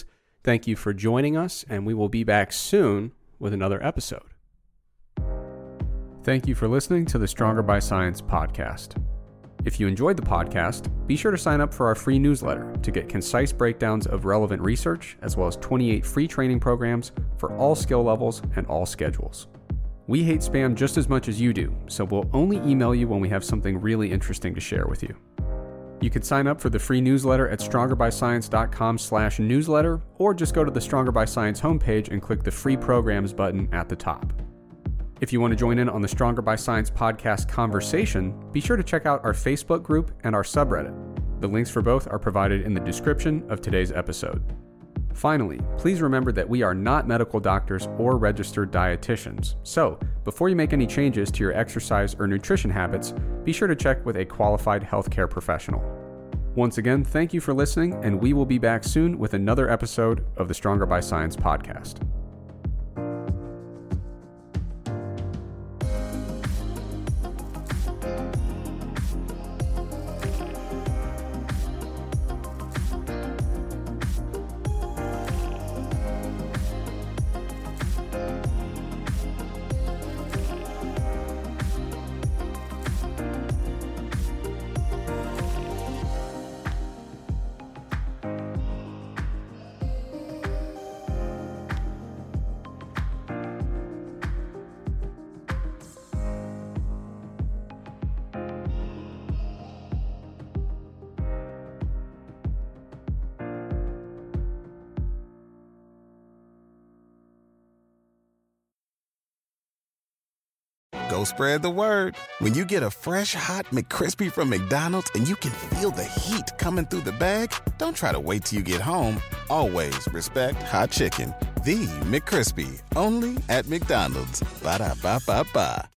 Thank you for joining us, and we will be back soon with another episode. Thank you for listening to the Stronger by Science podcast. If you enjoyed the podcast, be sure to sign up for our free newsletter to get concise breakdowns of relevant research, as well as twenty-eight free training programs for all skill levels and all schedules. We hate spam just as much as you do, so we'll only email you when we have something really interesting to share with you. You can sign up for the free newsletter at strongerbyscience.com slash newsletter, or just go to the Stronger by Science homepage and click the free programs button at the top. If you want to join in on the Stronger by Science podcast conversation, be sure to check out our Facebook group and our subreddit. The links for both are provided in the description of today's episode. Finally, please remember that we are not medical doctors or registered dietitians, so before you make any changes to your exercise or nutrition habits, be sure to check with a qualified healthcare professional. Once again, thank you for listening, and we will be back soon with another episode of the Stronger by Science podcast. Go spread the word. When you get a fresh, hot McCrispy from McDonald's and you can feel the heat coming through the bag, don't try to wait till you get home. Always respect hot chicken. The McCrispy, only at McDonald's. Ba-da-ba-ba-ba.